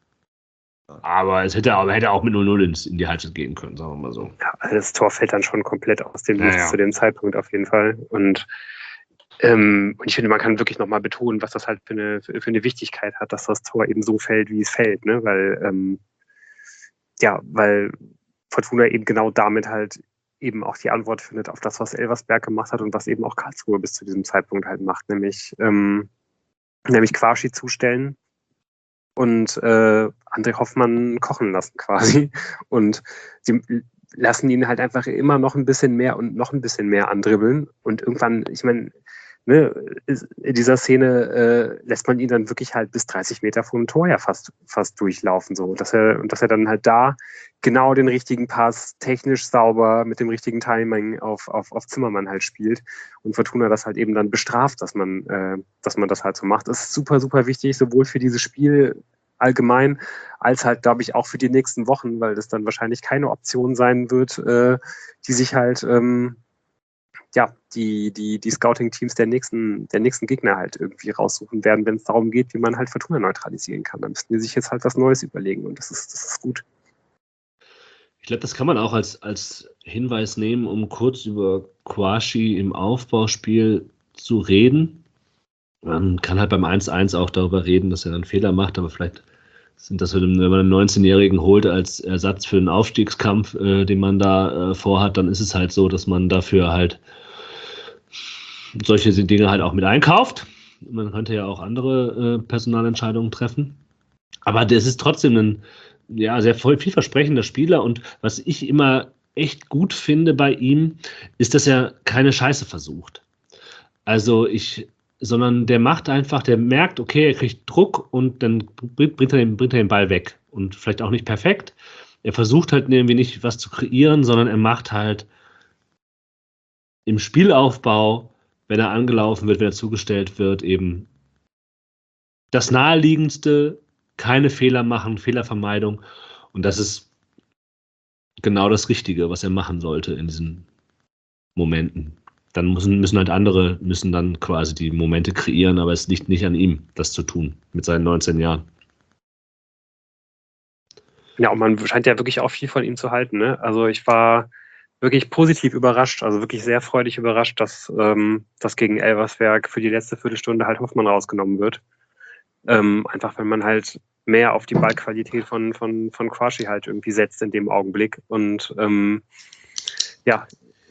Aber es hätte, aber hätte auch mit null null ins, in die Halbzeit gehen können, sagen wir mal so. Ja, also das Tor fällt dann schon komplett aus dem Nichts ja, ja. zu dem Zeitpunkt auf jeden Fall. Und, ähm, und ich finde, man kann wirklich nochmal betonen, was das halt für eine, für eine Wichtigkeit hat, dass das Tor eben so fällt, wie es fällt. Ne? Weil, ähm, ja, weil Fortuna eben genau damit halt eben auch die Antwort findet auf das, was Elversberg gemacht hat und was eben auch Karlsruhe bis zu diesem Zeitpunkt halt macht, nämlich, ähm, nämlich Quashi zustellen und äh, André Hoffmann kochen lassen quasi. Und sie lassen ihn halt einfach immer noch ein bisschen mehr und noch ein bisschen mehr andribbeln. Und irgendwann, ich meine, ne, in dieser Szene äh, lässt man ihn dann wirklich halt bis dreißig Meter vor dem Tor ja fast, fast durchlaufen. So. Dass er, und dass er dann halt da genau den richtigen Pass, technisch sauber, mit dem richtigen Timing auf, auf, auf Zimmermann halt spielt. Und Fortuna das halt eben dann bestraft, dass man, äh, dass man das halt so macht. Das ist super, super wichtig, sowohl für dieses Spiel allgemein, als halt, glaube ich, auch für die nächsten Wochen, weil das dann wahrscheinlich keine Option sein wird, äh, die sich halt ähm, ja, die, die, die Scouting-Teams der nächsten, der nächsten Gegner halt irgendwie raussuchen werden, wenn es darum geht, wie man halt Fortuna neutralisieren kann. Da müssten die sich jetzt halt was Neues überlegen und das ist, das ist gut. Ich glaube, das kann man auch als, als Hinweis nehmen, um kurz über Quashi im Aufbauspiel zu reden. Man kann halt beim eins eins auch darüber reden, dass er einen Fehler macht, aber vielleicht sind das, wenn man einen neunzehnjährigen holt als Ersatz für den Aufstiegskampf, äh, den man da äh, vorhat, dann ist es halt so, dass man dafür halt solche Dinge halt auch mit einkauft. Man könnte ja auch andere äh, Personalentscheidungen treffen. Aber das ist trotzdem ein ja, sehr voll, vielversprechender Spieler. Und was ich immer echt gut finde bei ihm, ist, dass er keine Scheiße versucht. Also ich, sondern der macht einfach, der merkt, okay, er kriegt Druck und dann bringt er den, bringt er den Ball weg. Und vielleicht auch nicht perfekt. Er versucht halt irgendwie nicht was zu kreieren, sondern er macht halt im Spielaufbau, wenn er angelaufen wird, wenn er zugestellt wird, eben das Naheliegendste, keine Fehler machen, Fehlervermeidung. Und das ist genau das Richtige, was er machen sollte in diesen Momenten. Dann müssen, müssen halt andere, müssen dann quasi die Momente kreieren, aber es liegt nicht an ihm, das zu tun, mit seinen neunzehn Jahren. Ja, und man scheint ja wirklich auch viel von ihm zu halten. Ne? Also ich war wirklich positiv überrascht, also wirklich sehr freudig überrascht, dass, ähm, dass gegen Elversberg für die letzte Viertelstunde halt Hoffmann rausgenommen wird. Ähm, einfach, wenn man halt mehr auf die Ballqualität von, von, von Quashi halt irgendwie setzt in dem Augenblick. Und ähm, ja,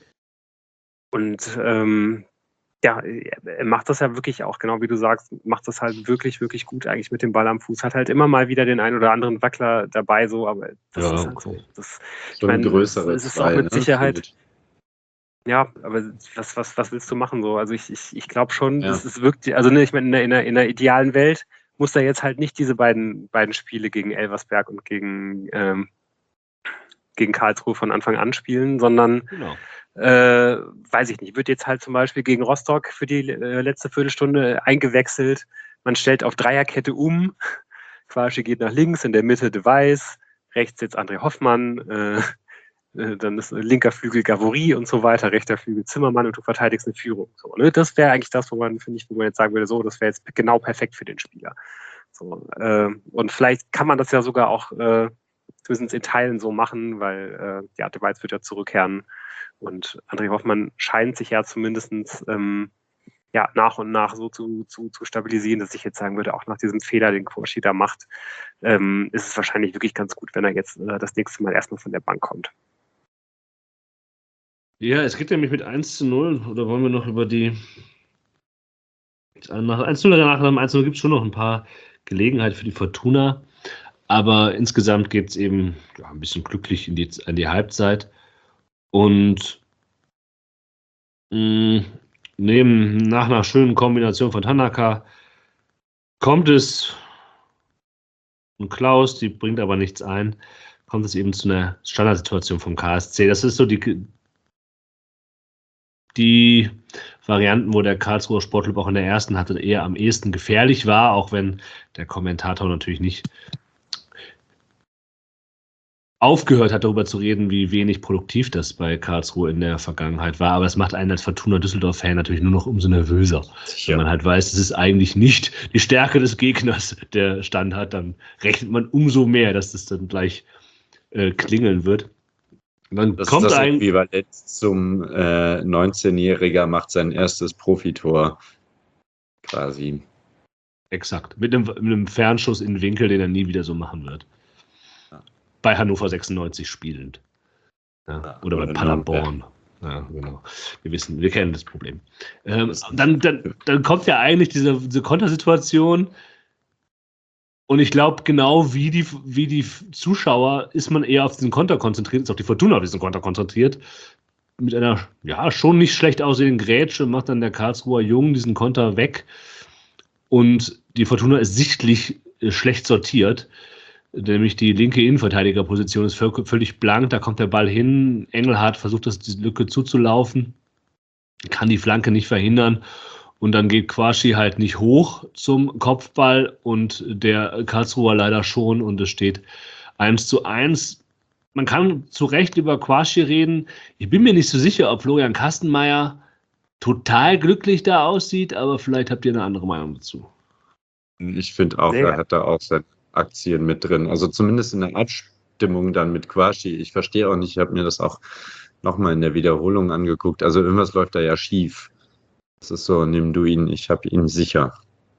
und ähm, ja, er macht das ja wirklich auch, genau wie du sagst, macht das halt wirklich, wirklich gut eigentlich mit dem Ball am Fuß. Hat halt immer mal wieder den einen oder anderen Wackler dabei, so, aber das ja, ist halt okay. so. Das, so eine größere es ist zwei, auch mit ne? Sicherheit. Ja, aber was, was, was willst du machen so? Also ich, ich, ich glaube schon, Ja. es, es wirkt, also ne, ich meine, in der, in, der, in der idealen Welt muss er jetzt halt nicht diese beiden, beiden Spiele gegen Elversberg und gegen, ähm, gegen Karlsruhe von Anfang an spielen, sondern Genau. äh, weiß ich nicht, wird jetzt halt zum Beispiel gegen Rostock für die äh, letzte Viertelstunde eingewechselt. Man stellt auf Dreierkette um. Quashi geht nach links, in der Mitte De Weiß, rechts jetzt André Hoffmann, äh, äh, dann ist linker Flügel Gavory und so weiter, rechter Flügel Zimmermann und du verteidigst eine Führung. So, ne? Das wäre eigentlich das, wo man, finde ich, wo man jetzt sagen würde, so, das wäre jetzt genau perfekt für den Spieler. So, äh, und vielleicht kann man das ja sogar auch äh, zumindest in Teilen so machen, weil äh, ja, De Weiß wird ja zurückkehren. Und André Hoffmann scheint sich ja zumindest ähm, ja, nach und nach so zu, zu, zu stabilisieren, dass ich jetzt sagen würde, auch nach diesem Fehler, den Quashi da macht, ähm, ist es wahrscheinlich wirklich ganz gut, wenn er jetzt äh, das nächste Mal erstmal von der Bank kommt. Ja, es geht nämlich mit eins zu null. Oder wollen wir noch über die. Nach eins zu null, danach nach eins zu null gibt es schon noch ein paar Gelegenheiten für die Fortuna. Aber insgesamt geht es eben ja, ein bisschen glücklich in die, in die Halbzeit. Und mh, neben, nach einer schönen Kombination von Tanaka kommt es, und Klaus, die bringt aber nichts ein, kommt es eben zu einer Standardsituation vom K S C. Das ist so die, die Varianten, wo der Karlsruher Sportclub auch in der ersten hatte, eher am ehesten gefährlich war, auch wenn der Kommentator natürlich nicht aufgehört hat, darüber zu reden, wie wenig produktiv das bei Karlsruhe in der Vergangenheit war. Aber es macht einen als Fortuna Düsseldorf-Fan natürlich nur noch umso nervöser. Sicher. Wenn man halt weiß, es ist eigentlich nicht die Stärke des Gegners, der Stand hat, dann rechnet man umso mehr, dass das dann gleich äh, klingeln wird. Dann das kommt ist das ein Äquivalent zum äh, neunzehnjähriger macht sein erstes Profitor quasi. Exakt. Mit einem, mit einem Fernschuss in den Winkel, den er nie wieder so machen wird. Ja. Bei Hannover sechsundneunzig spielend. Ja. Ja, oder, oder bei Paderborn. Ja, genau. Wir wissen, wir kennen das Problem. Ähm, dann, dann, dann kommt ja eigentlich diese, diese Kontersituation. Und ich glaube, genau wie die, wie die Zuschauer ist man eher auf diesen Konter konzentriert, ist auch die Fortuna auf diesen Konter konzentriert. Mit einer, ja, schon nicht schlecht aussehenden Grätsche macht dann der Karlsruher Jung diesen Konter weg. Und die Fortuna ist sichtlich äh, schlecht sortiert. Nämlich die linke Innenverteidigerposition ist völlig blank. Da kommt der Ball hin. Engelhardt versucht, das, die Lücke zuzulaufen. Kann die Flanke nicht verhindern. Und dann geht Quaschi halt nicht hoch zum Kopfball und der Karlsruher leider schon. Und es steht eins zu eins. Man kann zu Recht über Quaschi reden. Ich bin mir nicht so sicher, ob Florian Kastenmeier total glücklich da aussieht, aber vielleicht habt ihr eine andere Meinung dazu. Ich finde auch, nee. Er hat da auch seine Aktien mit drin. Also zumindest in der Abstimmung dann mit Quaschi. Ich verstehe auch nicht, ich habe mir das auch nochmal in der Wiederholung angeguckt. Also irgendwas läuft da ja schief. Das ist so, nimm du ihn, ich habe ihn sicher.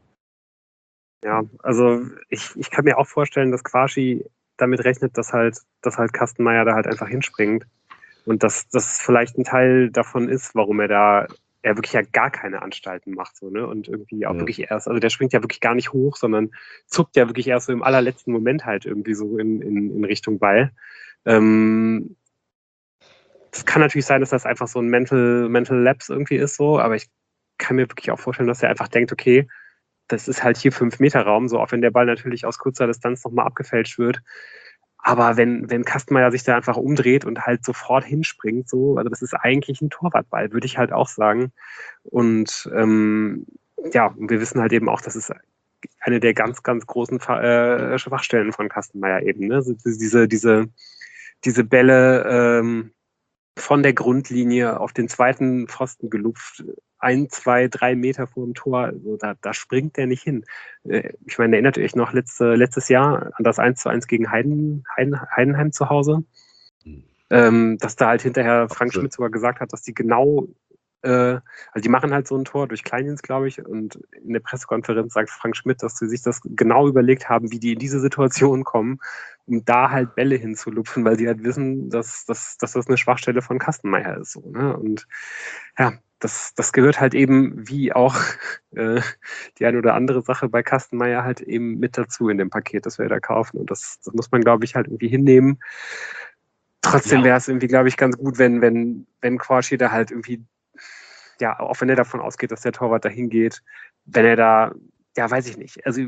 Ja, also ich, ich kann mir auch vorstellen, dass Quaschi damit rechnet, dass halt, dass halt Kastenmeier da halt einfach hinspringt. Und dass das vielleicht ein Teil davon ist, warum er da er wirklich ja gar keine Anstalten macht. So, ne? Und irgendwie auch ja. wirklich erst, also der springt ja wirklich gar nicht hoch, sondern zuckt ja wirklich erst so im allerletzten Moment halt irgendwie so in, in, in Richtung Ball. Ähm, das kann natürlich sein, dass das einfach so ein Mental, Mental Lapse irgendwie ist, so, aber ich kann mir wirklich auch vorstellen, dass er einfach denkt, okay, das ist halt hier fünf Meter Raum, so auch wenn der Ball natürlich aus kurzer Distanz nochmal abgefälscht wird. Aber wenn, wenn Kastenmeier sich da einfach umdreht und halt sofort hinspringt, so, also das ist eigentlich ein Torwartball, würde ich halt auch sagen. Und ähm, ja, wir wissen halt eben auch, das ist eine der ganz, ganz großen äh, Schwachstellen von Kastenmeier eben, ne? Diese, diese, diese Bälle ähm, von der Grundlinie auf den zweiten Pfosten gelupft, ein, zwei, drei Meter vor dem Tor, also da, da springt der nicht hin. Ich meine, erinnert ihr euch noch letzte, letztes Jahr an das eins zu eins gegen Heiden, Heiden, Heidenheim zu Hause? Mhm. Ähm, dass da halt hinterher Frank Schmidt sogar gesagt hat, dass die genau, äh, also die machen halt so ein Tor durch Kleindienst, glaube ich, und in der Pressekonferenz sagt Frank Schmidt, dass sie sich das genau überlegt haben, wie die in diese Situation kommen, um da halt Bälle hinzulupfen, weil die halt wissen, dass, dass, dass das eine Schwachstelle von Kastenmeier ist. So, ne? Und ja, Das, das gehört halt eben, wie auch äh, die eine oder andere Sache bei Kastenmeier halt eben mit dazu in dem Paket, das wir da kaufen. Und das, das muss man, glaube ich, halt irgendwie hinnehmen. Trotzdem ja. wäre es irgendwie, glaube ich, ganz gut, wenn, wenn, wenn Quaschi da halt irgendwie, ja, auch wenn er davon ausgeht, dass der Torwart da hingeht, wenn er da, ja, weiß ich nicht, also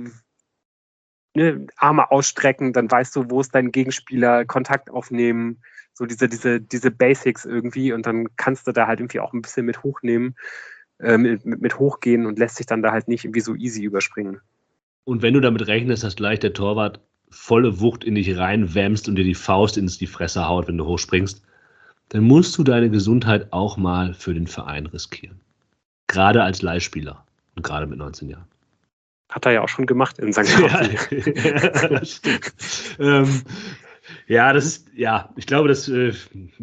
ne, Arme ausstrecken, dann weißt du, wo ist dein Gegenspieler, Kontakt aufnehmen, so diese, diese, diese Basics irgendwie und dann kannst du da halt irgendwie auch ein bisschen mit hochnehmen, äh, mit, mit hochgehen und lässt sich dann da halt nicht irgendwie so easy überspringen. Und wenn du damit rechnest, dass gleich der Torwart volle Wucht in dich reinwämmst und dir die Faust ins die Fresse haut, wenn du hochspringst, dann musst du deine Gesundheit auch mal für den Verein riskieren. Gerade als Leihspieler und gerade mit neunzehn Jahren. Hat er ja auch schon gemacht in Sankt Pauli. Ja, ja, stimmt. ähm, ja, das ist, ja, ich glaube, das äh,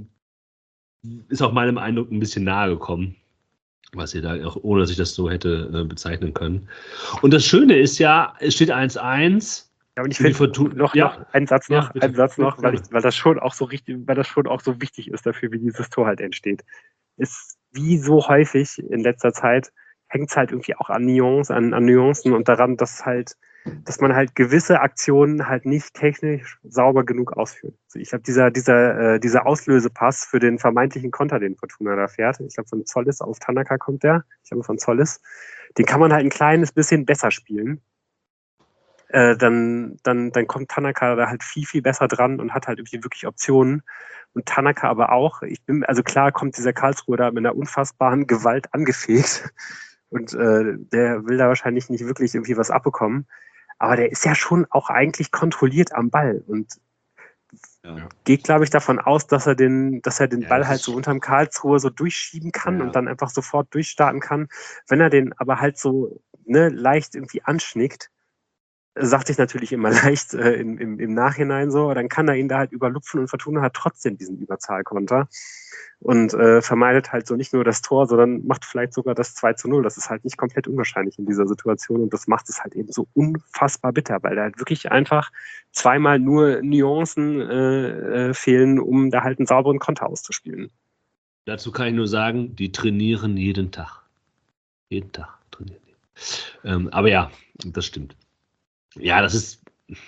ist auch meinem Eindruck ein bisschen nahe gekommen, was ihr da auch, ohne dass ich das so hätte äh, bezeichnen können. Und das Schöne ist ja, es steht eins eins. Ja, und ich finde noch, ja. noch einen Satz noch, ja, einen Satz noch, weil, ich, weil das schon auch so richtig, weil das schon auch so wichtig ist dafür, wie dieses Tor halt entsteht. Ist wie so häufig in letzter Zeit hängt es halt irgendwie auch an Nuancen, an, an Nuancen und daran, dass halt, dass man halt gewisse Aktionen halt nicht technisch sauber genug ausführt. Also ich glaube, dieser, dieser, äh, dieser Auslösepass für den vermeintlichen Konter, den Fortuna da fährt, ich glaube von Zollis auf Tanaka kommt der, ich glaube von Zollis, den kann man halt ein kleines bisschen besser spielen. Äh, dann, dann, dann kommt Tanaka da halt viel, viel besser dran und hat halt irgendwie wirklich Optionen. Und Tanaka aber auch. Ich bin, also klar kommt dieser Karlsruher da mit einer unfassbaren Gewalt angefegt. Und äh, der will da wahrscheinlich nicht wirklich irgendwie was abbekommen. Aber der ist ja schon auch eigentlich kontrolliert am Ball. Und Ja. geht, glaube ich, davon aus, dass er den, dass er den Ja, Ball das halt ist- so unterm Karlsruhe so durchschieben kann Ja. und dann einfach sofort durchstarten kann. Wenn er den aber halt so ne, leicht irgendwie anschnickt, sagt sich natürlich immer leicht äh, im, im, im Nachhinein so, dann kann er ihn da halt überlupfen und Fortuna hat trotzdem diesen Überzahlkonter und äh, vermeidet halt so nicht nur das Tor, sondern macht vielleicht sogar das zwei zu null. Das ist halt nicht komplett unwahrscheinlich in dieser Situation und das macht es halt eben so unfassbar bitter, weil da halt wirklich einfach zweimal nur Nuancen äh, äh, fehlen, um da halt einen sauberen Konter auszuspielen. Dazu kann ich nur sagen, die trainieren jeden Tag. Jeden Tag trainieren die. Ähm, aber ja, das stimmt. Ja, das ist,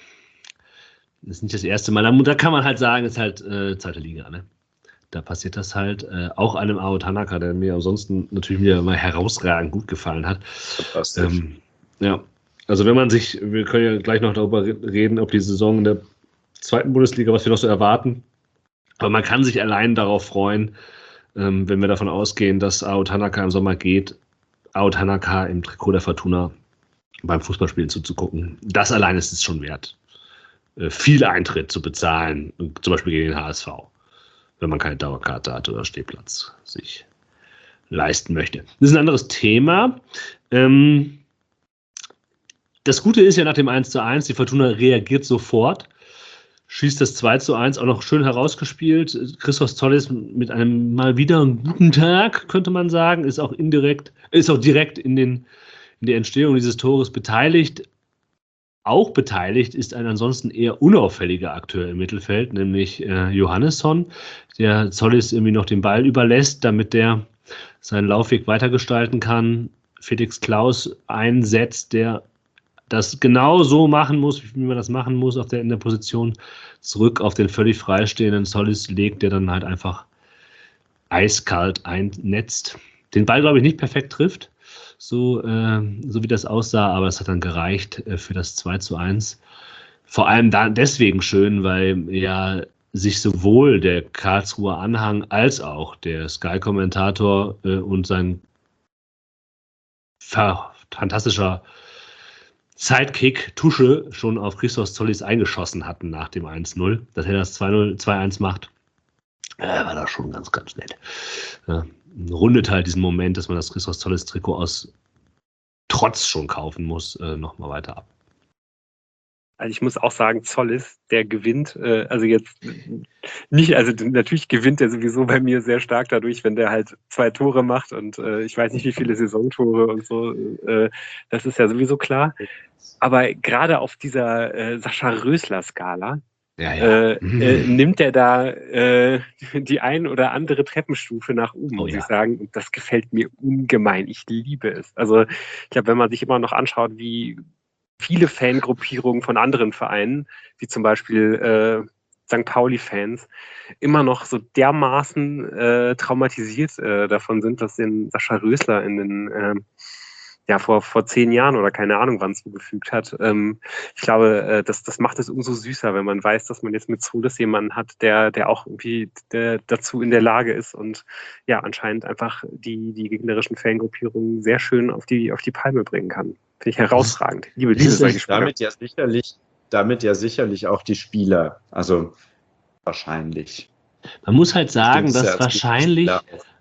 das ist nicht das erste Mal. Da, da kann man halt sagen, ist halt äh, zweite Liga, ne? Da passiert das halt. Äh, auch einem Ao Tanaka, der mir ansonsten natürlich wieder mal herausragend gut gefallen hat. Fantastisch. Ähm, ja, also wenn man sich, wir können ja gleich noch darüber reden, ob die Saison in der zweiten Bundesliga, was wir noch so erwarten. Aber man kann sich allein darauf freuen, ähm, wenn wir davon ausgehen, dass Ao Tanaka im Sommer geht, Ao Tanaka im Trikot der Fortuna beim Fußballspielen zuzugucken. Das allein ist es schon wert, äh, viel Eintritt zu bezahlen, zum Beispiel gegen den H S V, wenn man keine Dauerkarte hat oder Stehplatz sich leisten möchte. Das ist ein anderes Thema. Ähm, das Gute ist ja nach dem eins zu eins, die Fortuna reagiert sofort, schießt das zwei zu eins, auch noch schön herausgespielt. Christos Tolles mit einem mal wieder einen guten Tag, könnte man sagen, ist auch indirekt, ist auch direkt in, den, in der Entstehung dieses Tores beteiligt. Auch beteiligt ist ein ansonsten eher unauffälliger Akteur im Mittelfeld, nämlich äh, Johannesson, der Zollis irgendwie noch den Ball überlässt, damit der seinen Laufweg weitergestalten kann. Felix Klaus einsetzt, der das genau so machen muss, wie man das machen muss auf der, in der Position, zurück auf den völlig freistehenden Zollis legt, der dann halt einfach eiskalt einnetzt. Den Ball, glaube ich, nicht perfekt trifft, so, äh, so wie das aussah, aber es hat dann gereicht äh, für das zwei zu eins. Vor allem da deswegen schön, weil ja sich sowohl der Karlsruher Anhang als auch der Sky-Kommentator äh, und sein fantastischer Sidekick Tusche schon auf Christos Zollis eingeschossen hatten nach dem eins null. Dass er das zwei null, zwei eins macht, äh, war das schon ganz, ganz nett. Ja, rundet halt diesen Moment, dass man das Christos Zollis Trikot aus Trotz schon kaufen muss, äh, nochmal weiter ab. Also ich muss auch sagen, Zollis, der gewinnt, äh, also jetzt nicht, also natürlich gewinnt er sowieso bei mir sehr stark dadurch, wenn der halt zwei Tore macht und äh, ich weiß nicht, wie viele Saisontore und so, äh, das ist ja sowieso klar. Aber gerade auf dieser äh, Sascha Rösler-Skala Ja, ja. äh, äh, nimmt er da äh, die ein oder andere Treppenstufe nach oben, Oh muss ja. ich sagen. Und das gefällt mir ungemein. Ich liebe es. Also ich glaube, wenn man sich immer noch anschaut, wie viele Fangruppierungen von anderen Vereinen, wie zum Beispiel äh, Sankt Pauli-Fans, immer noch so dermaßen äh, traumatisiert äh, davon sind, dass den Sascha Rösler in den äh, ja vor vor zehn Jahren oder keine Ahnung wann zugefügt hat. Ähm, ich glaube, äh, das das macht es umso süßer, wenn man weiß, dass man jetzt mit Zolis jemanden hat, der der auch irgendwie der, dazu in der Lage ist und ja anscheinend einfach die die gegnerischen Fangruppierungen sehr schön auf die auf die Palme bringen kann. Finde ich herausragend. Ich liebe, es liebe ist solche echt Spieler. Damit ja sicherlich, damit ja sicherlich auch die Spieler, also wahrscheinlich. Man muss halt sagen, Stimmt's ja dass als wahrscheinlich Spieler auch.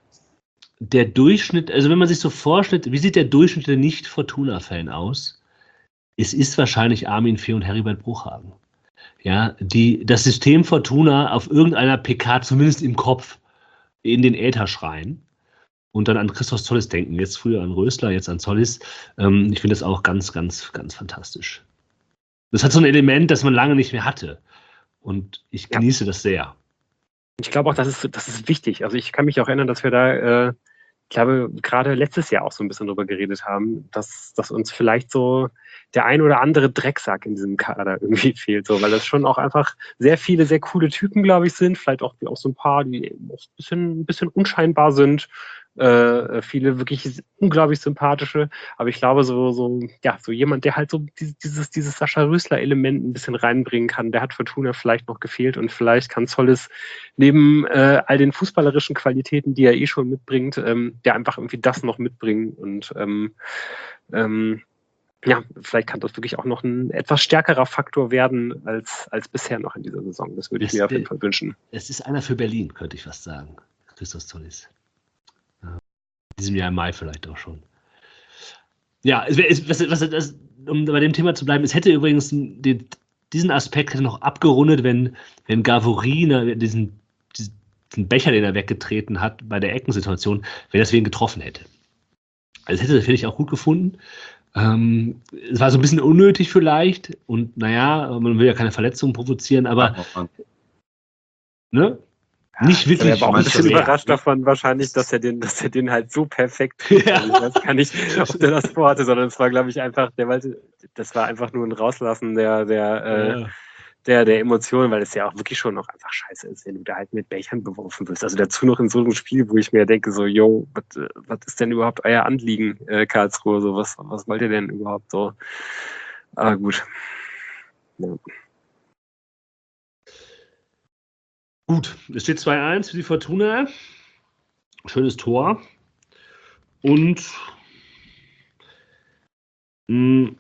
der Durchschnitt, also wenn man sich so vorstellt, wie sieht der Durchschnitt der Nicht-Fortuna-Fan aus? Es ist wahrscheinlich Armin Fee und Heribert Bruchhagen. Ja, die das System Fortuna auf irgendeiner P K, zumindest im Kopf, in den Äther schreien und dann an Christos Zollis denken. Jetzt früher an Rösler, jetzt an Zollis. Ähm, ich finde das auch ganz, ganz, ganz fantastisch. Das hat so ein Element, das man lange nicht mehr hatte. Und ich Ja. genieße das sehr. Ich glaube auch, das ist, das ist wichtig. Also ich kann mich auch erinnern, dass wir da, äh, ich glaube, gerade letztes Jahr auch so ein bisschen drüber geredet haben, dass, dass uns vielleicht so der ein oder andere Drecksack in diesem Kader irgendwie fehlt, so, weil das schon auch einfach sehr viele sehr coole Typen, glaube ich, sind. Vielleicht auch, auch so ein paar, die auch ein bisschen, ein bisschen unscheinbar sind. Äh, viele wirklich unglaublich sympathische, aber ich glaube, so, so, ja, so jemand, der halt so dieses, dieses Sascha Rösler-Element ein bisschen reinbringen kann, der hat Fortuna vielleicht noch gefehlt und vielleicht kann Zollis neben äh, all den fußballerischen Qualitäten, die er eh schon mitbringt, ähm, der einfach irgendwie das noch mitbringen und ähm, ähm, ja, vielleicht kann das wirklich auch noch ein etwas stärkerer Faktor werden als, als bisher noch in dieser Saison. Das würde ich Es, mir auf jeden Fall wünschen. Es ist einer für Berlin, könnte ich fast sagen. Christos Tollis. Ja. In diesem Jahr im Mai vielleicht auch schon. Ja, es, es, was, was, das, um bei dem Thema zu bleiben, es hätte übrigens den, diesen Aspekt hätte noch abgerundet, wenn, wenn Gavory diesen, diesen Becher, den er weggetreten hat bei der Eckensituation, wenn er deswegen getroffen hätte. Also das hätte, finde ich, auch gut gefunden. Ähm, es war so ein bisschen unnötig vielleicht und naja, man will ja keine Verletzungen provozieren, aber ne? Nicht ja, wirklich. Ich war auch ein bisschen mehr. überrascht davon wahrscheinlich, dass er den, dass er den halt so perfekt trifft. Ja. Also ich weiß gar nicht, ob der das vorhatte, sondern es war, glaube ich, einfach, der wollte, das war einfach nur ein Rauslassen der, der, ja. äh, der, der Emotionen, weil es ja auch wirklich schon noch einfach scheiße ist, wenn du da halt mit Bechern beworfen wirst. Also dazu noch in so einem Spiel, wo ich mir denke, so, yo, was, was ist denn überhaupt euer Anliegen, äh, Karlsruhe? So, was, was wollt ihr denn überhaupt so? Aber gut. Ja. Gut, es steht zwei eins für die Fortuna. Schönes Tor. Und mh,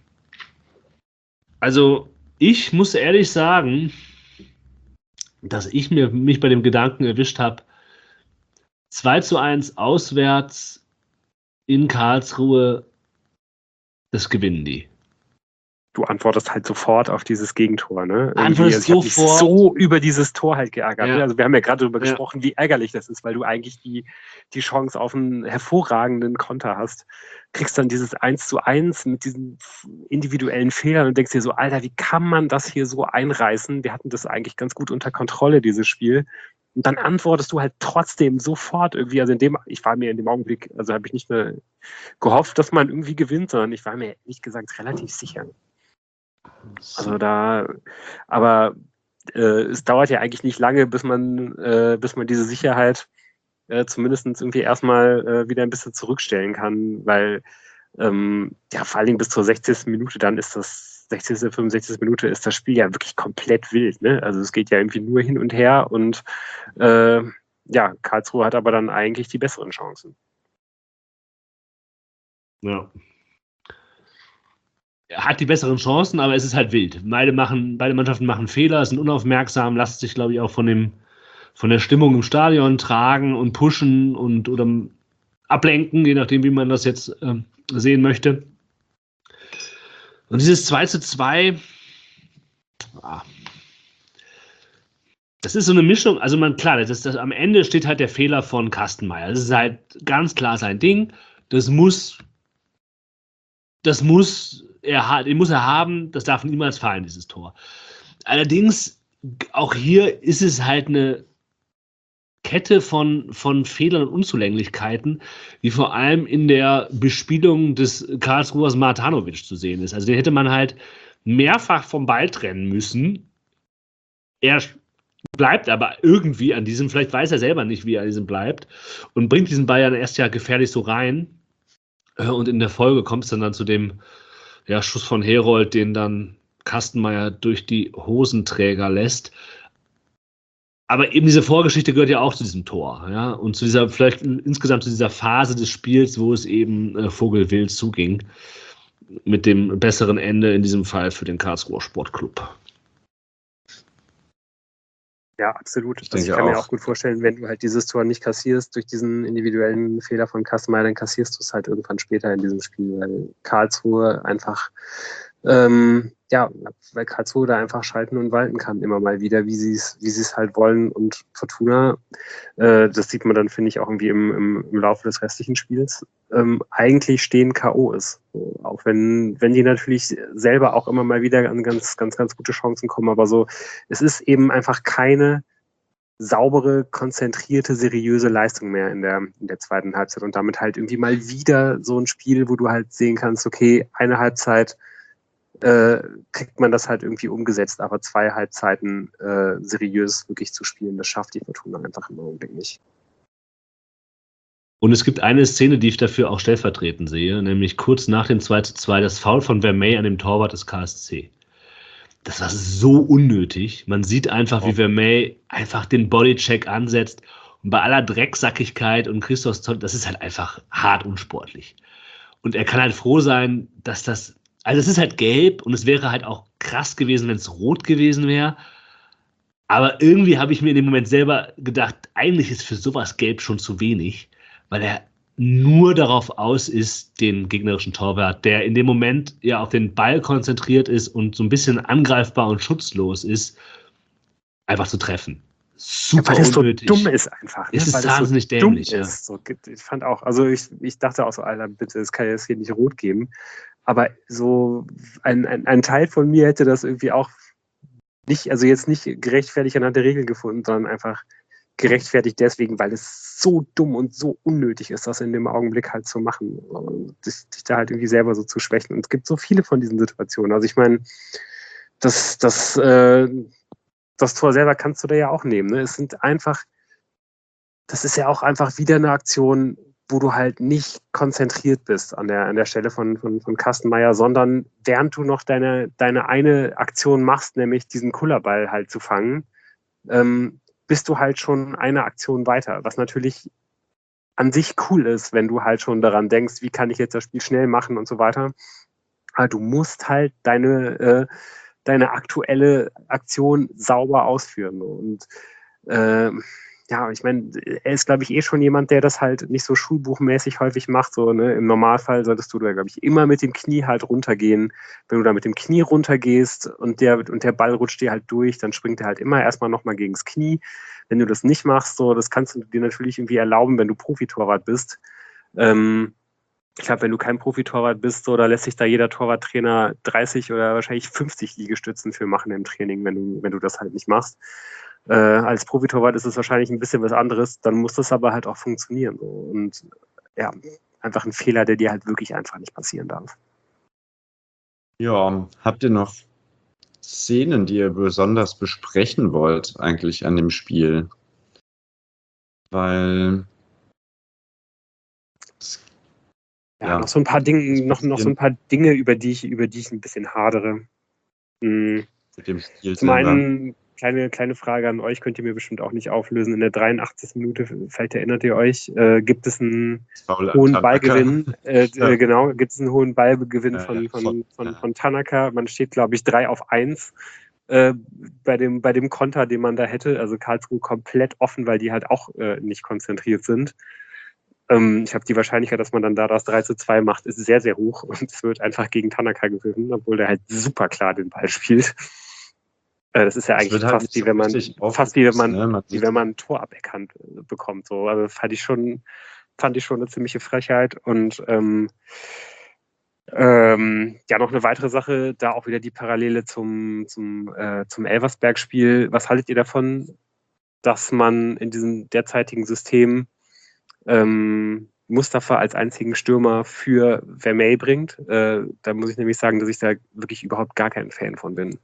also ich muss ehrlich sagen, dass ich mir, mich bei dem Gedanken erwischt habe, zwei zu eins auswärts in Karlsruhe, das gewinnen die. Du antwortest halt sofort auf dieses Gegentor, ne? Antwortest also ich sofort. Mich so über dieses Tor halt geärgert. Ja. Also wir haben ja gerade darüber ja. gesprochen, wie ärgerlich das ist, weil du eigentlich die, die Chance auf einen hervorragenden Konter hast. Kriegst dann dieses eins zu eins mit diesen individuellen Fehlern und denkst dir so, Alter, wie kann man das hier so einreißen? Wir hatten das eigentlich ganz gut unter Kontrolle, dieses Spiel. Und dann antwortest du halt trotzdem sofort irgendwie, also in dem, ich war mir in dem Augenblick, also habe ich nicht mehr gehofft, dass man irgendwie gewinnt, sondern ich war mir ehrlich gesagt relativ sicher. Also da, aber äh, es dauert ja eigentlich nicht lange, bis man, äh, bis man diese Sicherheit äh, zumindest irgendwie erstmal äh, wieder ein bisschen zurückstellen kann, weil ähm, ja vor allen Dingen bis zur sechzigsten Minute, dann ist das sechzigste, fünfundsechzigste Minute ist das Spiel ja wirklich komplett wild, ne? Also es geht ja irgendwie nur hin und her und äh, ja, Karlsruhe hat aber dann eigentlich die besseren Chancen. Ja. Hat die besseren Chancen, aber es ist halt wild. Beide, machen, beide Mannschaften machen Fehler, sind unaufmerksam, lassen sich, glaube ich, auch von, dem, von der Stimmung im Stadion tragen und pushen und oder ablenken, je nachdem, wie man das jetzt äh, sehen möchte. Und dieses zwei zu zwei, ah, das ist so eine Mischung, also man, klar, das ist das, am Ende steht halt der Fehler von Kastenmeier. Das ist halt ganz klar sein Ding. Das muss, das muss Er, den muss er haben, das darf niemals fallen, dieses Tor. Allerdings, auch hier ist es halt eine Kette von, von Fehlern und Unzulänglichkeiten, die vor allem in der Bespielung des Karlsruhers Martanovic zu sehen ist. Also den hätte man halt mehrfach vom Ball trennen müssen. Er bleibt aber irgendwie an diesem, vielleicht weiß er selber nicht, wie er an diesem bleibt und bringt diesen Ball ja erst ja gefährlich so rein. Und in der Folge kommt es dann, dann zu dem ja, Schuss von Herold, den dann Kastenmeier durch die Hosenträger lässt. Aber eben diese Vorgeschichte gehört ja auch zu diesem Tor, ja, und zu dieser, vielleicht insgesamt zu dieser Phase des Spiels, wo es eben äh, vogelwild zuging, mit dem besseren Ende in diesem Fall für den Karlsruher Sportclub. Ja, absolut. Ich, also ich kann auch. mir auch gut vorstellen, wenn du halt dieses Tor nicht kassierst durch diesen individuellen Fehler von Kastenmeier, dann kassierst du es halt irgendwann später in diesem Spiel, weil Karlsruhe einfach, ähm, ja, weil Karlsruhe da einfach schalten und walten kann immer mal wieder, wie sie es wie sie es halt wollen. Und Fortuna, äh, das sieht man dann, finde ich, auch irgendwie im, im, im Laufe des restlichen Spiels, ähm, eigentlich stehen K O ist. So, auch wenn, wenn die natürlich selber auch immer mal wieder an ganz, ganz, ganz gute Chancen kommen, aber so, es ist eben einfach keine saubere, konzentrierte, seriöse Leistung mehr in der, in der zweiten Halbzeit und damit halt irgendwie mal wieder so ein Spiel, wo du halt sehen kannst, okay, eine Halbzeit äh, kriegt man das halt irgendwie umgesetzt, aber zwei Halbzeiten äh, seriös wirklich zu spielen, das schafft die Fortuna einfach im Augenblick nicht. Und es gibt eine Szene, die ich dafür auch stellvertretend sehe, nämlich kurz nach dem zwei zu zwei das Foul von Vermey an dem Torwart des K S C. Das war so unnötig. Man sieht einfach, wie Vermey einfach den Bodycheck ansetzt und bei aller Drecksackigkeit und Christos Zoll, das ist halt einfach hart unsportlich. Und er kann halt froh sein, dass das, also es ist halt gelb und es wäre halt auch krass gewesen, wenn es rot gewesen wäre. Aber irgendwie habe ich mir in dem Moment selber gedacht, eigentlich ist für sowas gelb schon zu wenig, weil er nur darauf aus ist, den gegnerischen Torwart, der in dem Moment ja auf den Ball konzentriert ist und so ein bisschen angreifbar und schutzlos ist, einfach zu treffen. Super ja, weil es unnötig. so dumm ist einfach. Ne? Es ist weil wahnsinnig es so dämlich, dumm ja. ist. So, ich fand auch, also ich, ich dachte auch so, Alter, bitte, es kann jetzt hier nicht rot geben. Aber so ein, ein, ein Teil von mir hätte das irgendwie auch nicht, also jetzt nicht gerechtfertigt anhand der Regeln gefunden, sondern einfach gerechtfertigt deswegen, weil es so dumm und so unnötig ist, das in dem Augenblick halt zu machen und dich, dich da halt irgendwie selber so zu schwächen. Und es gibt so viele von diesen Situationen. Also ich meine, das, das, äh, das Tor selber kannst du da ja auch nehmen. Ne? Es sind einfach, das ist ja auch einfach wieder eine Aktion, wo du halt nicht konzentriert bist an der, an der Stelle von, von, von Kastenmeier, sondern während du noch deine, deine eine Aktion machst, nämlich diesen Kullerball halt zu fangen, ähm, bist du halt schon eine Aktion weiter, was natürlich an sich cool ist, wenn du halt schon daran denkst, wie kann ich jetzt das Spiel schnell machen und so weiter. Aber du musst halt deine, äh, deine aktuelle Aktion sauber ausführen. Und äh, ja, ich meine, er ist, glaube ich, eh schon jemand, der das halt nicht so schulbuchmäßig häufig macht. So, ne? Im Normalfall solltest du da, glaube ich, immer mit dem Knie halt runtergehen. Wenn du da mit dem Knie runtergehst und der, und der Ball rutscht dir halt durch, dann springt er halt immer erstmal nochmal gegens Knie. Wenn du das nicht machst, so, das kannst du dir natürlich irgendwie erlauben, wenn du Profitorwart bist. Ähm, ich glaube, wenn du kein Profitorwart bist, so, da lässt sich da jeder Torwarttrainer dreißig oder wahrscheinlich fünfzig Liegestützen für machen im Training, wenn du, wenn du das halt nicht machst. Äh, als Profitorwart ist es wahrscheinlich ein bisschen was anderes, dann muss das aber halt auch funktionieren. So. Und ja, einfach ein Fehler, der dir halt wirklich einfach nicht passieren darf. Ja, habt ihr noch Szenen, die ihr besonders besprechen wollt, eigentlich an dem Spiel? Weil Ja, ja, noch so ein paar Dinge, noch, noch so ein bisschen paar Dinge, über die ich, über die ich ein bisschen hadere. Hm. mit dem Spiel Zum selber. einen, kleine, kleine Frage an euch, könnt ihr mir bestimmt auch nicht auflösen. In der dreiundachtzigsten Minute, vielleicht erinnert ihr euch, äh, gibt es einen Foul an hohen Tanaka. Ballgewinn. Äh, Ja. äh, genau, gibt es einen hohen Ballgewinn Ja, von, ja, von, von- von, ja. von Tanaka. Man steht, glaube ich, drei auf eins äh, bei, dem, bei dem Konter, den man da hätte. Also Karlsruhe komplett offen, weil die halt auch äh, nicht konzentriert sind. Ähm, ich habe die Wahrscheinlichkeit, dass man dann da das drei zu zwei macht, ist sehr, sehr hoch. Und es wird einfach gegen Tanaka gewinnen, obwohl der halt super klar den Ball spielt. Das ist ja Es eigentlich wird halt fast nicht wie so wenn man richtig fast wie wenn man, aufgelöst, ne? Man wie sieht- wenn man ein Tor aberkannt äh, bekommt. So. Also fand ich schon, fand ich schon eine ziemliche Frechheit. Und ähm, ähm, ja, noch eine weitere Sache, da auch wieder die Parallele zum, zum, äh, zum Elversberg-Spiel. Was haltet ihr davon, dass man in diesem derzeitigen System ähm, Mustafa als einzigen Stürmer für Vermey bringt? Äh, da muss ich nämlich sagen, dass ich da wirklich überhaupt gar kein Fan von bin.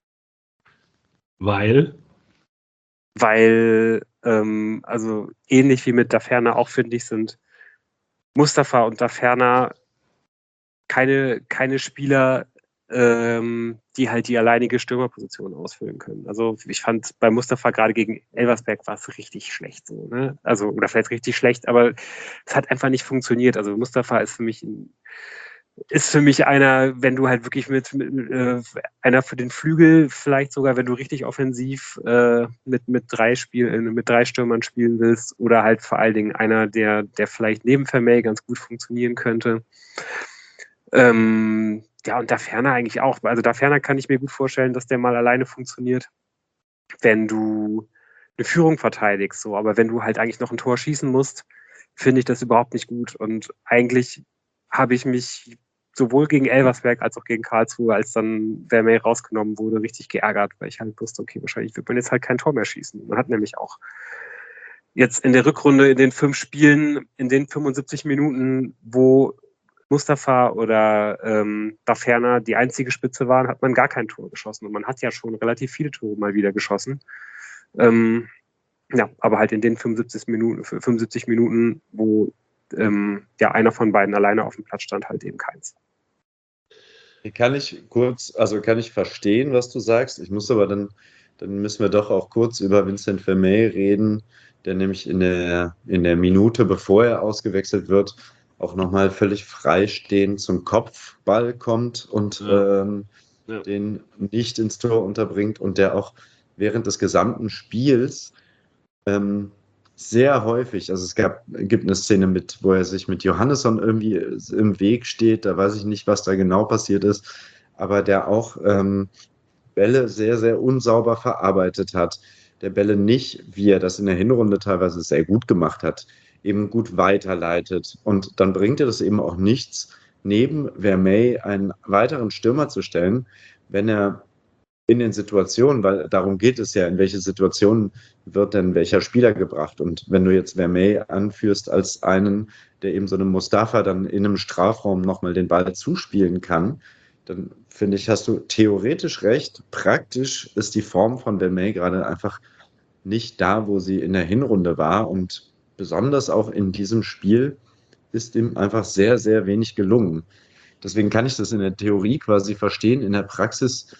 Weil? Weil, ähm, also ähnlich wie mit Daferner auch, finde ich, sind Mustafa und Daferner keine, keine Spieler, ähm, die halt die alleinige Stürmerposition ausfüllen können. Also ich fand bei Mustafa gerade gegen Elversberg war es richtig schlecht so, ne? Also, oder vielleicht richtig schlecht, aber es hat einfach nicht funktioniert. Also Mustafa ist für mich ein ist für mich einer, wenn du halt wirklich mit, mit äh, einer für den Flügel, vielleicht sogar, wenn du richtig offensiv äh, mit, mit drei Spiel, mit drei Stürmern spielen willst, oder halt vor allen Dingen einer, der, der vielleicht neben Vermey ganz gut funktionieren könnte. Ähm, ja, und Daferner eigentlich auch. Also Daferner kann ich mir gut vorstellen, dass der mal alleine funktioniert, wenn du eine Führung verteidigst, so, aber wenn du halt eigentlich noch ein Tor schießen musst, finde ich das überhaupt nicht gut. Und eigentlich habe ich mich sowohl gegen Elversberg als auch gegen Karlsruhe, als dann Vermey rausgenommen wurde, richtig geärgert, weil ich halt wusste, okay, wahrscheinlich wird man jetzt halt kein Tor mehr schießen. Man hat nämlich auch jetzt in der Rückrunde in den fünf Spielen, in den fünfundsiebzig Minuten, wo Mustafa oder ähm, Daferner die einzige Spitze waren, hat man gar kein Tor geschossen. Und man hat ja schon relativ viele Tore mal wieder geschossen. Ähm, ja, aber halt in den fünfundsiebzig Minuten, fünfundsiebzig Minuten, wo ähm, ja einer von beiden alleine auf dem Platz stand, halt eben keins. Kann ich kurz, also kann ich verstehen, was du sagst. Ich muss aber dann, dann müssen wir doch auch kurz über Vincent Vermey reden, der nämlich in der, in der Minute, bevor er ausgewechselt wird, auch nochmal völlig freistehend zum Kopfball kommt und Ja. ähm, Ja. den nicht ins Tor unterbringt und der auch während des gesamten Spiels ähm, sehr häufig, also es gab, gibt eine Szene mit, wo er sich mit Johannesson irgendwie im Weg steht, da weiß ich nicht, was da genau passiert ist, aber der auch ähm, Bälle sehr, sehr unsauber verarbeitet hat, der Bälle nicht, wie er das in der Hinrunde teilweise sehr gut gemacht hat, eben gut weiterleitet. Und dann bringt er das eben auch nichts, neben Vermey einen weiteren Stürmer zu stellen, wenn er in den Situationen, weil darum geht es ja, in welche Situationen wird denn welcher Spieler gebracht. Und wenn du jetzt Vermey anführst als einen, der eben so einem Mustafa dann in einem Strafraum nochmal den Ball zuspielen kann, dann finde ich, hast du theoretisch recht. Praktisch ist die Form von Vermey gerade einfach nicht da, wo sie in der Hinrunde war. Und besonders auch in diesem Spiel ist ihm einfach sehr, sehr wenig gelungen. Deswegen kann ich das in der Theorie quasi verstehen. In der Praxis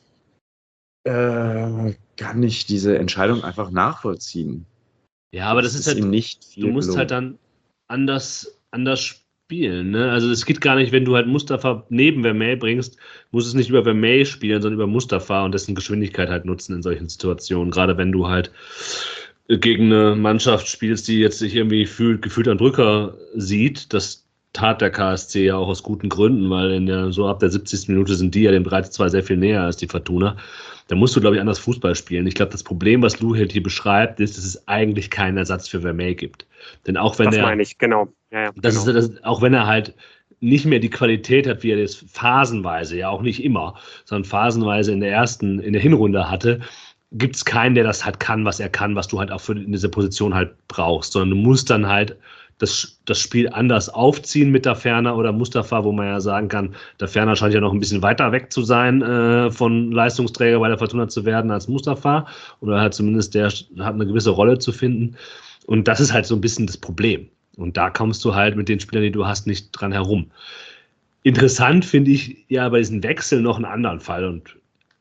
äh, kann ich diese Entscheidung einfach nachvollziehen. Ja, aber das Es ist ist ihm halt, nicht du viel musst halt gelungen. dann anders, anders spielen, ne? Also es geht gar nicht, wenn du halt Mustafa neben Vermey bringst, musst es nicht über Vermey spielen, sondern über Mustafa und dessen Geschwindigkeit halt nutzen in solchen Situationen. Gerade wenn du halt gegen eine Mannschaft spielst, die jetzt sich irgendwie fühlt, gefühlt an Drücker sieht. Das tat der K S C ja auch aus guten Gründen, weil in der, so ab der siebzigsten Minute sind die ja dem drei zu zwei sehr viel näher als die Fortuna. Da musst du, glaube ich, anders Fußball spielen. Ich glaube, das Problem, was Lou halt hier beschreibt, ist, dass es eigentlich keinen Ersatz für Vermey gibt. Denn auch wenn Das er, meine ich, genau. Ja, ja, das genau. ist, das, auch wenn er halt nicht mehr die Qualität hat, wie er das phasenweise, ja auch nicht immer, sondern phasenweise in der ersten, in der Hinrunde hatte, gibt es keinen, der das halt kann, was er kann, was du halt auch für in dieser Position halt brauchst, sondern du musst dann halt das, das Spiel anders aufziehen mit der Ferner oder Mustafa, wo man ja sagen kann, der Ferner scheint ja noch ein bisschen weiter weg zu sein, äh, von Leistungsträger bei der Fortuna zu werden als Mustafa oder halt zumindest der hat eine gewisse Rolle zu finden und das ist halt so ein bisschen das Problem und da kommst du halt mit den Spielern, die du hast, nicht dran herum. Interessant finde ich ja bei diesen Wechseln noch einen anderen Fall und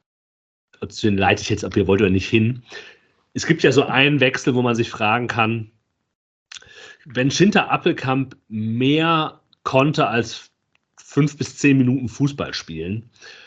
zu den leite ich jetzt, ob ihr wollt oder nicht, hin. Es gibt ja so einen Wechsel, wo man sich fragen kann, wenn Schinter Appelkamp mehr konnte als fünf bis zehn Minuten Fußball spielen,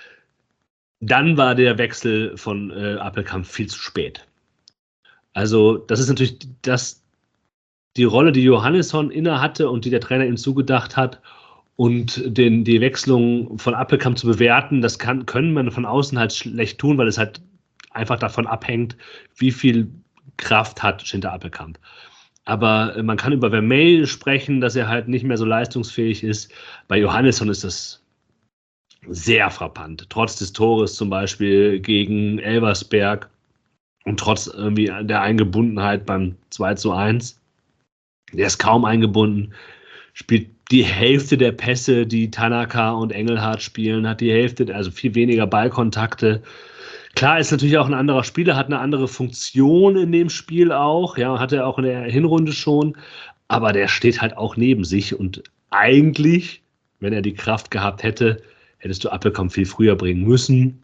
dann war der Wechsel von äh, Appelkamp viel zu spät. Also das ist natürlich das, die Rolle, die Johannesson inne hatte und die der Trainer ihm zugedacht hat und den, die Wechslung von Appelkamp zu bewerten, das kann, können man von außen halt schlecht tun, weil es halt einfach davon abhängt, wie viel Kraft hat Schinter Appelkamp. Aber man kann über Vermey sprechen, dass er halt nicht mehr so leistungsfähig ist. Bei Johannesson ist das sehr frappant. Trotz des Tores zum Beispiel gegen Elversberg und trotz irgendwie der Eingebundenheit beim zwei zu eins. Der ist kaum eingebunden, spielt die Hälfte der Pässe, die Tanaka und Engelhardt spielen, hat die Hälfte, also viel weniger Ballkontakte. Klar, ist natürlich auch ein anderer Spieler, hat eine andere Funktion in dem Spiel auch, ja, hat er auch in der Hinrunde schon, aber der steht halt auch neben sich und eigentlich, wenn er die Kraft gehabt hätte, hättest du Appelkamp viel früher bringen müssen.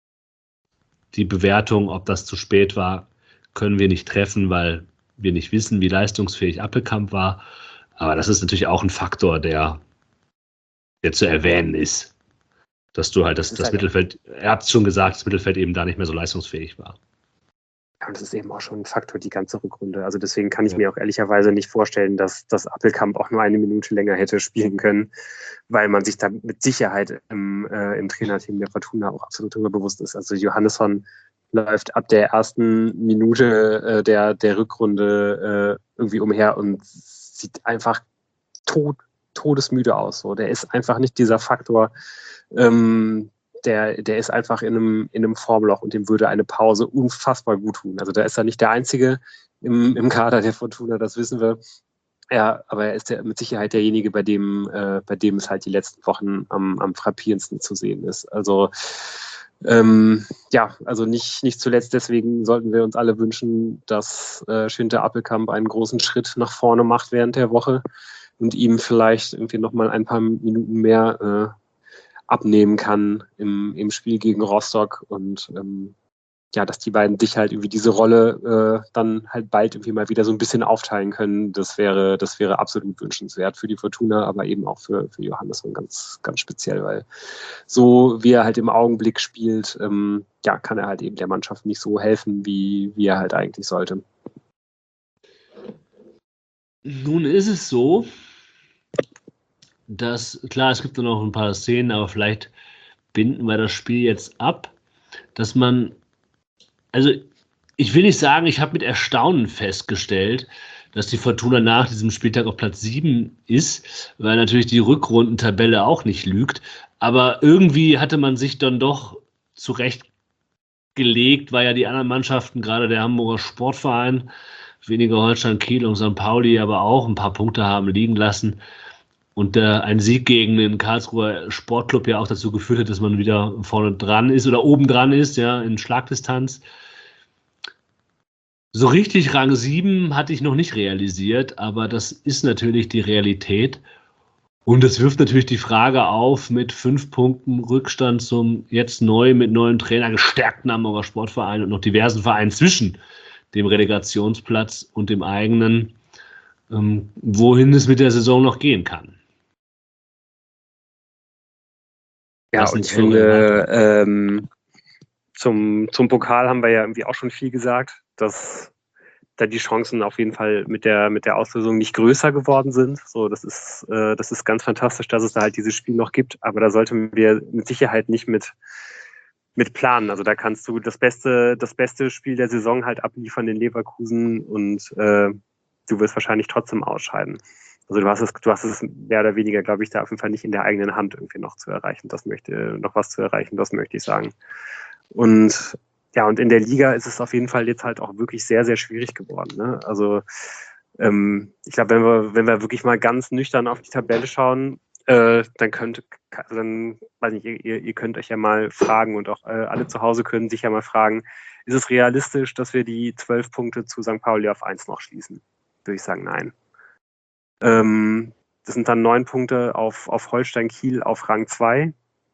Die Bewertung, ob das zu spät war, können wir nicht treffen, weil wir nicht wissen, wie leistungsfähig Appelkamp war, aber das ist natürlich auch ein Faktor, der, der zu erwähnen ist. Dass du halt das, das, das Mittelfeld, er hat es schon gesagt, das Mittelfeld eben da nicht mehr so leistungsfähig war. Ja, und das ist eben auch schon ein Faktor, die ganze Rückrunde. Also deswegen kann ich ja. mir auch ehrlicherweise nicht vorstellen, dass das Appelkamp auch nur eine Minute länger hätte spielen können, weil man sich da mit Sicherheit im, äh, im Trainerteam der Fortuna auch absolut darüber bewusst ist. Also Johannesson läuft ab der ersten Minute äh, der, der Rückrunde äh, irgendwie umher und sieht einfach tot, todesmüde aus. So. Der ist einfach nicht dieser Faktor, ähm, der, der ist einfach in einem, in einem Formloch und dem würde eine Pause unfassbar gut tun. Also da ist er nicht der Einzige im, im Kader der Fortuna, das wissen wir. Ja, aber er ist der, mit Sicherheit derjenige, bei dem, äh, bei dem es halt die letzten Wochen am, am frappierendsten zu sehen ist. Also ähm, ja, also nicht, nicht zuletzt deswegen sollten wir uns alle wünschen, dass äh, Schinter Appelkamp einen großen Schritt nach vorne macht während der Woche und ihm vielleicht irgendwie nochmal ein paar Minuten mehr äh, abnehmen kann im, im Spiel gegen Rostock und ähm, ja, dass die beiden sich halt irgendwie diese Rolle äh, dann halt bald irgendwie mal wieder so ein bisschen aufteilen können. Das wäre, das wäre absolut wünschenswert für die Fortuna, aber eben auch für, für Johannesson ganz, ganz speziell, weil so wie er halt im Augenblick spielt, ähm, ja, kann er halt eben der Mannschaft nicht so helfen, wie, wie er halt eigentlich sollte. Nun ist es so, dass, klar, es gibt noch ein paar Szenen, aber vielleicht binden wir das Spiel jetzt ab, dass man, also ich will nicht sagen, ich habe mit Erstaunen festgestellt, dass die Fortuna nach diesem Spieltag auf Platz sieben ist, weil natürlich die Rückrundentabelle auch nicht lügt, aber irgendwie hatte man sich dann doch zurechtgelegt, weil ja die anderen Mannschaften, gerade der Hamburger Sportverein, weniger Holstein Kiel und Sankt Pauli, aber auch ein paar Punkte haben liegen lassen. Und äh, ein Sieg gegen den Karlsruher Sportclub ja auch dazu geführt hat, dass man wieder vorne dran ist oder oben dran ist, ja, in Schlagdistanz. So richtig Rang sieben hatte ich noch nicht realisiert, aber das ist natürlich die Realität. Und das wirft natürlich die Frage auf, mit fünf Punkten Rückstand zum jetzt neu mit neuem Trainer gestärkten Hamburger Sportverein und noch diversen Vereinen zwischen dem Relegationsplatz und dem eigenen, ähm, wohin es mit der Saison noch gehen kann. Ja, Was und ich sind eure finde, Erwartungen? ähm, zum, zum Pokal haben wir ja irgendwie auch schon viel gesagt, dass da die Chancen auf jeden Fall mit der, mit der Auslösung nicht größer geworden sind. So, das ist, äh, das ist ganz fantastisch, dass es da halt dieses Spiel noch gibt, aber da sollten wir mit Sicherheit nicht mit, mit planen. Also da kannst du das beste, das beste Spiel der Saison halt abliefern in Leverkusen und äh, du wirst wahrscheinlich trotzdem ausscheiden. Also du hast es, du hast es mehr oder weniger, glaube ich, da auf jeden Fall nicht in der eigenen Hand irgendwie noch zu erreichen. Das möchte, noch was zu erreichen, das möchte ich sagen. Und ja, und in der Liga ist es auf jeden Fall jetzt halt auch wirklich sehr, sehr schwierig geworden. Ne? Also ähm, ich glaube, wenn wir, wenn wir wirklich mal ganz nüchtern auf die Tabelle schauen, äh, dann könnt, dann weiß nicht, ihr, ihr könnt euch ja mal fragen und auch äh, alle zu Hause können sich ja mal fragen, ist es realistisch, dass wir die zwölf Punkte zu Sankt Pauli auf eins noch schließen? Würde ich sagen, nein. Ähm, das sind dann neun Punkte auf, auf Holstein Kiel auf Rang zwei.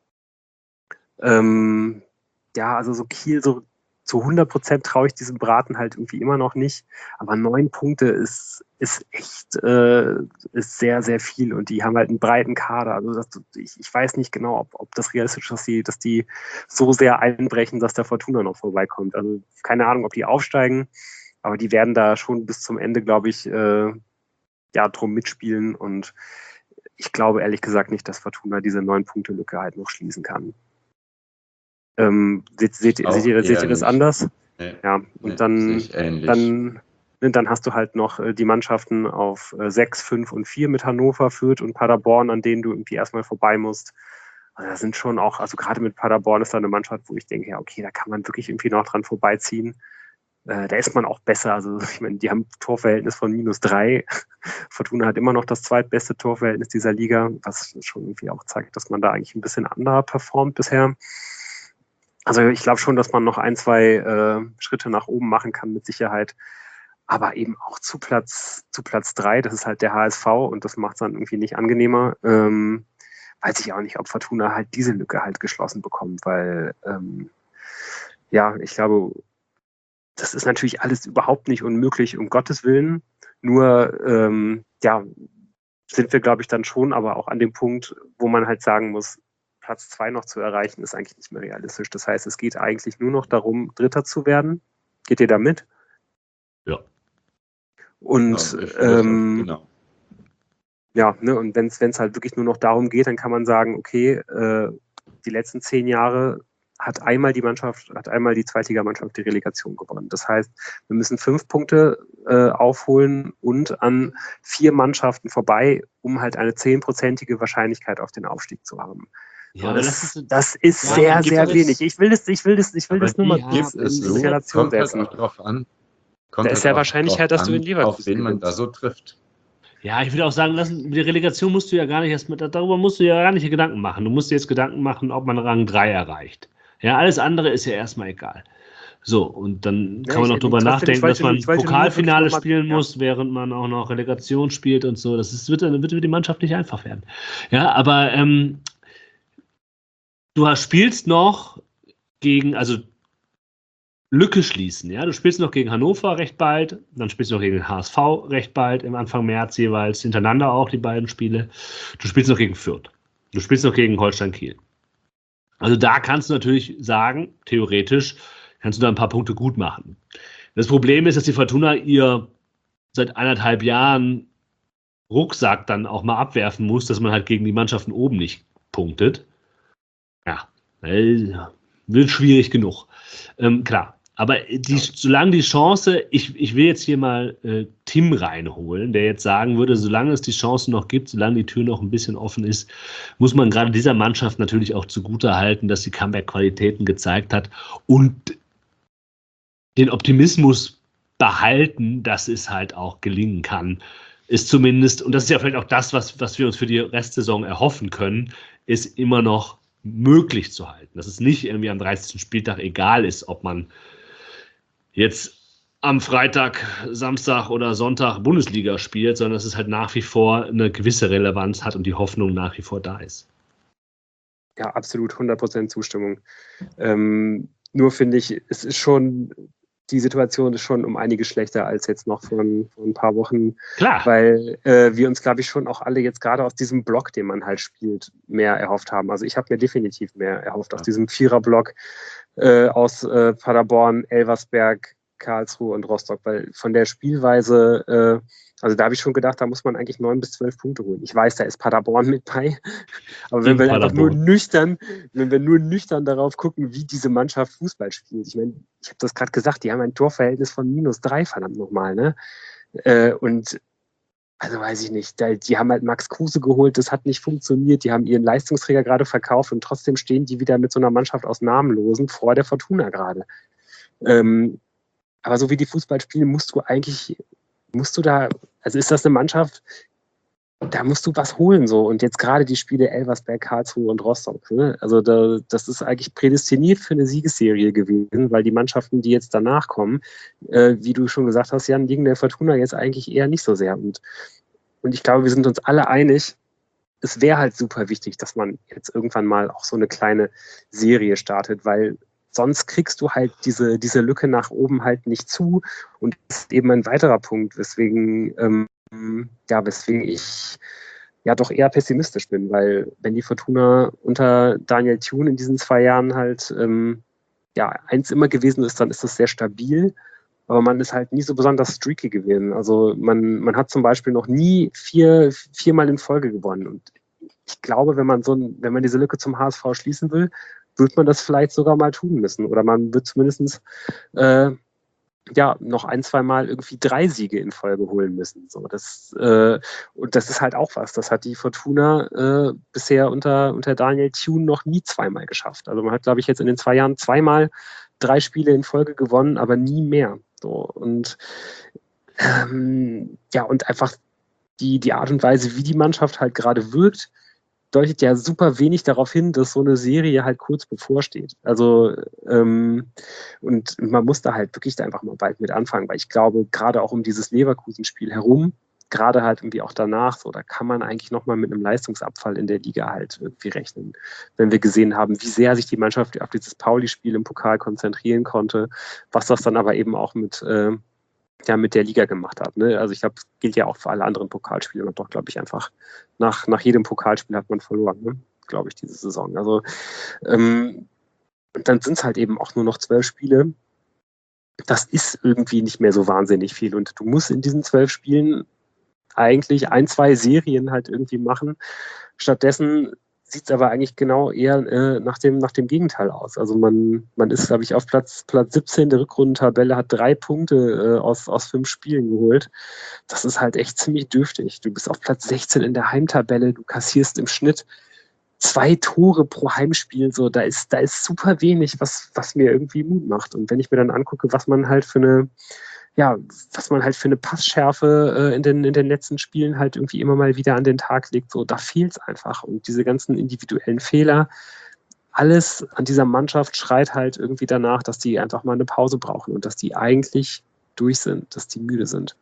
Ähm, ja, also so Kiel, so zu hundert Prozent traue ich diesem Braten halt irgendwie immer noch nicht. Aber neun Punkte ist, ist echt äh, ist sehr, sehr viel. Und die haben halt einen breiten Kader. Also das, ich, ich weiß nicht genau, ob, ob das realistisch ist, dass die, dass die so sehr einbrechen, dass der Fortuna noch vorbeikommt. Also keine Ahnung, ob die aufsteigen, aber die werden da schon bis zum Ende, glaube ich, äh, ja, drum mitspielen. Und ich glaube ehrlich gesagt nicht, dass Fortuna diese neun-Punkte-Lücke halt noch schließen kann. Ähm, seht, seht, seht, ihr, seht ihr das nicht. anders? Nee, ja, und nee, dann, ähnlich. dann, dann hast du halt noch die Mannschaften auf sechs, fünf und vier mit Hannover, Fürth und Paderborn, an denen du irgendwie erstmal vorbei musst. Also da sind schon auch, also gerade mit Paderborn ist da eine Mannschaft, wo ich denke, ja, okay, da kann man wirklich irgendwie noch dran vorbeiziehen. Äh, da ist man auch besser. Also ich meine, die haben ein Torverhältnis von minus drei. Fortuna hat immer noch das zweitbeste Torverhältnis dieser Liga, was schon irgendwie auch zeigt, dass man da eigentlich ein bisschen anders performt bisher. Also ich glaube schon, dass man noch ein, zwei äh, Schritte nach oben machen kann mit Sicherheit. Aber eben auch zu Platz, zu Platz drei, das ist halt der H S V und das macht es dann irgendwie nicht angenehmer. Ähm, weiß ich auch nicht, ob Fortuna halt diese Lücke halt geschlossen bekommt, weil ähm, ja, ich glaube, das ist natürlich alles überhaupt nicht unmöglich, um Gottes Willen. Nur, ähm, ja, sind wir, glaube ich, dann schon aber auch an dem Punkt, wo man halt sagen muss, Platz zwei noch zu erreichen, ist eigentlich nicht mehr realistisch. Das heißt, es geht eigentlich nur noch darum, Dritter zu werden. Geht ihr da mit? Ja. Und ja, ähm, genau. Ja, ne, und wenn es halt wirklich nur noch darum geht, dann kann man sagen, okay, äh, die letzten zehn Jahre hat einmal die Mannschaft, hat einmal die Zweitligamannschaft die Relegation gewonnen. Das heißt, wir müssen fünf Punkte äh, aufholen und an vier Mannschaften vorbei, um halt eine zehnprozentige Wahrscheinlichkeit auf den Aufstieg zu haben. Ja, so, aber das, das ist, das ist ja, sehr, gibt sehr es- wenig. Ich will das, ich will das, ich will Aber das nur mal die kurz gibt es in so. Relation Kommt halt setzen. auch drauf an. Kommt Da ist halt ja auch Wahrscheinlichkeit, drauf dass du in an, Leverkusen auf wen man gewinnst. da so trifft. Ja, ich würde auch sagen lassen, mit der Relegation musst du ja gar nicht erst mit, darüber musst du ja gar nicht Gedanken machen. Du musst dir jetzt Gedanken machen, ob man Rang drei erreicht. Ja, alles andere ist ja erstmal egal. So, und dann Ja, kann man ich- noch drüber trotzdem, nachdenken, ich wollte dass man nur- ich wollte nur wirklich Pokalfinale noch mal- spielen ja. muss, während man auch noch Relegation spielt und so. Das ist, wird, dann- wird für die Mannschaft nicht einfach werden. Ja, aber ähm, du hast, spielst noch gegen, also Lücke schließen. Ja? Du spielst noch gegen Hannover recht bald, dann spielst du noch gegen den H S V recht bald, im Anfang März jeweils, hintereinander auch die beiden Spiele. Du spielst noch gegen Fürth. Du spielst noch gegen Holstein Kiel. Also da kannst du natürlich sagen, theoretisch, kannst du da ein paar Punkte gut machen. Das Problem ist, dass die Fortuna ihr seit eineinhalb Jahren Rucksack dann auch mal abwerfen muss, dass man halt gegen die Mannschaften oben nicht punktet. Ja, wird schwierig genug. Ähm, klar, aber die, solange die Chance, ich, ich will jetzt hier mal äh, Tim reinholen, der jetzt sagen würde, solange es die Chance noch gibt, solange die Tür noch ein bisschen offen ist, muss man gerade dieser Mannschaft natürlich auch zugutehalten, dass sie Comeback-Qualitäten gezeigt hat und den Optimismus behalten, dass es halt auch gelingen kann, ist zumindest, und das ist ja vielleicht auch das, was, was wir uns für die Restsaison erhoffen können, ist immer noch möglich zu halten. Dass es nicht irgendwie am dreißigsten Spieltag egal ist, ob man jetzt am Freitag, Samstag oder Sonntag Bundesliga spielt, sondern dass es halt nach wie vor eine gewisse Relevanz hat und die Hoffnung nach wie vor da ist. Ja, absolut, hundert Prozent Zustimmung. Ähm, nur finde ich, es ist schon, die Situation ist schon um einiges schlechter als jetzt noch vor ein, vor ein paar Wochen. Klar. Weil äh, wir uns, glaube ich, schon auch alle jetzt gerade aus diesem Block, den man halt spielt, mehr erhofft haben. Also ich habe mir definitiv mehr erhofft ja. aus diesem Vierer-Block äh, aus äh, Paderborn, Elversberg, Karlsruhe und Rostock. Weil von der Spielweise, äh, also da habe ich schon gedacht, da muss man eigentlich neun bis zwölf Punkte holen. Ich weiß, da ist Paderborn mit bei. Aber wenn wir einfach nur nüchtern, wenn wir nur nüchtern darauf gucken, wie diese Mannschaft Fußball spielt. Ich meine, ich habe das gerade gesagt, die haben ein Torverhältnis von minus drei, verdammt nochmal, ne? Äh, und also weiß ich nicht, die haben halt Max Kruse geholt, das hat nicht funktioniert, die haben ihren Leistungsträger gerade verkauft und trotzdem stehen die wieder mit so einer Mannschaft aus Namenlosen vor der Fortuna gerade. Ähm, aber so wie die Fußball spielen, musst du eigentlich, musst du da, also ist das eine Mannschaft, da musst du was holen so. Und jetzt gerade die Spiele Elversberg, Karlsruhe und Rostock. Ne? Also da, das ist eigentlich prädestiniert für eine Siegesserie gewesen, weil die Mannschaften, die jetzt danach kommen, äh, wie du schon gesagt hast, Jan, liegen der Fortuna jetzt eigentlich eher nicht so sehr. Und, und ich glaube, wir sind uns alle einig, es wäre halt super wichtig, dass man jetzt irgendwann mal auch so eine kleine Serie startet, weil sonst kriegst du halt diese, diese Lücke nach oben halt nicht zu. Und das ist eben ein weiterer Punkt, weswegen, ähm, ja, weswegen ich ja doch eher pessimistisch bin, weil wenn die Fortuna unter Daniel Thune in diesen zwei Jahren halt ähm, ja, eins immer gewesen ist, dann ist das sehr stabil. Aber man ist halt nie so besonders streaky gewesen. Also man, man hat zum Beispiel noch nie vier, viermal in Folge gewonnen. Und ich glaube, wenn man so ein, wenn man diese Lücke zum H S V schließen will, wird man das vielleicht sogar mal tun müssen. Oder man wird zumindest äh, ja, noch ein, zwei Mal irgendwie drei Siege in Folge holen müssen. So, das, äh, und das ist halt auch was. Das hat die Fortuna äh, bisher unter, unter Daniel Thune noch nie zweimal geschafft. Also man hat, glaube ich, jetzt in den zwei Jahren zweimal drei Spiele in Folge gewonnen, aber nie mehr. So, und ähm, ja, und einfach die, die Art und Weise, wie die Mannschaft halt gerade wirkt, deutet ja super wenig darauf hin, dass so eine Serie halt kurz bevorsteht. Also ähm, und man muss da halt wirklich da einfach mal bald mit anfangen, weil ich glaube, gerade auch um dieses Leverkusen-Spiel herum, gerade halt irgendwie auch danach, so, da kann man eigentlich nochmal mit einem Leistungsabfall in der Liga halt irgendwie rechnen. Wenn wir gesehen haben, wie sehr sich die Mannschaft auf dieses Pauli-Spiel im Pokal konzentrieren konnte, was das dann aber eben auch mit äh, ja, mit der Liga gemacht hat. Ne? Also ich glaube, das gilt ja auch für alle anderen Pokalspiele. Und doch, glaube ich, einfach nach, nach jedem Pokalspiel hat man verloren, ne? Glaube ich, diese Saison. Also ähm, und dann sind es halt eben auch nur noch zwölf Spiele. Das ist irgendwie nicht mehr so wahnsinnig viel. Und du musst in diesen zwölf Spielen eigentlich ein, zwei Serien halt irgendwie machen. Stattdessen sieht es aber eigentlich genau eher äh, nach, dem, nach dem Gegenteil aus. Also man, man ist, glaube ich, auf Platz, Platz siebzehn der Rückrundentabelle, hat drei Punkte äh, aus, aus fünf Spielen geholt. Das ist halt echt ziemlich dürftig. Du bist auf Platz sechzehn in der Heimtabelle, du kassierst im Schnitt zwei Tore pro Heimspiel. So, da ist, da ist super wenig, was, was mir irgendwie Mut macht. Und wenn ich mir dann angucke, was man halt für eine ja, was man halt für eine Passschärfe äh, in, den, in den letzten Spielen halt irgendwie immer mal wieder an den Tag legt, so, da fehlt es einfach. Und diese ganzen individuellen Fehler, alles an dieser Mannschaft schreit halt irgendwie danach, dass die einfach mal eine Pause brauchen und dass die eigentlich durch sind, dass die müde sind.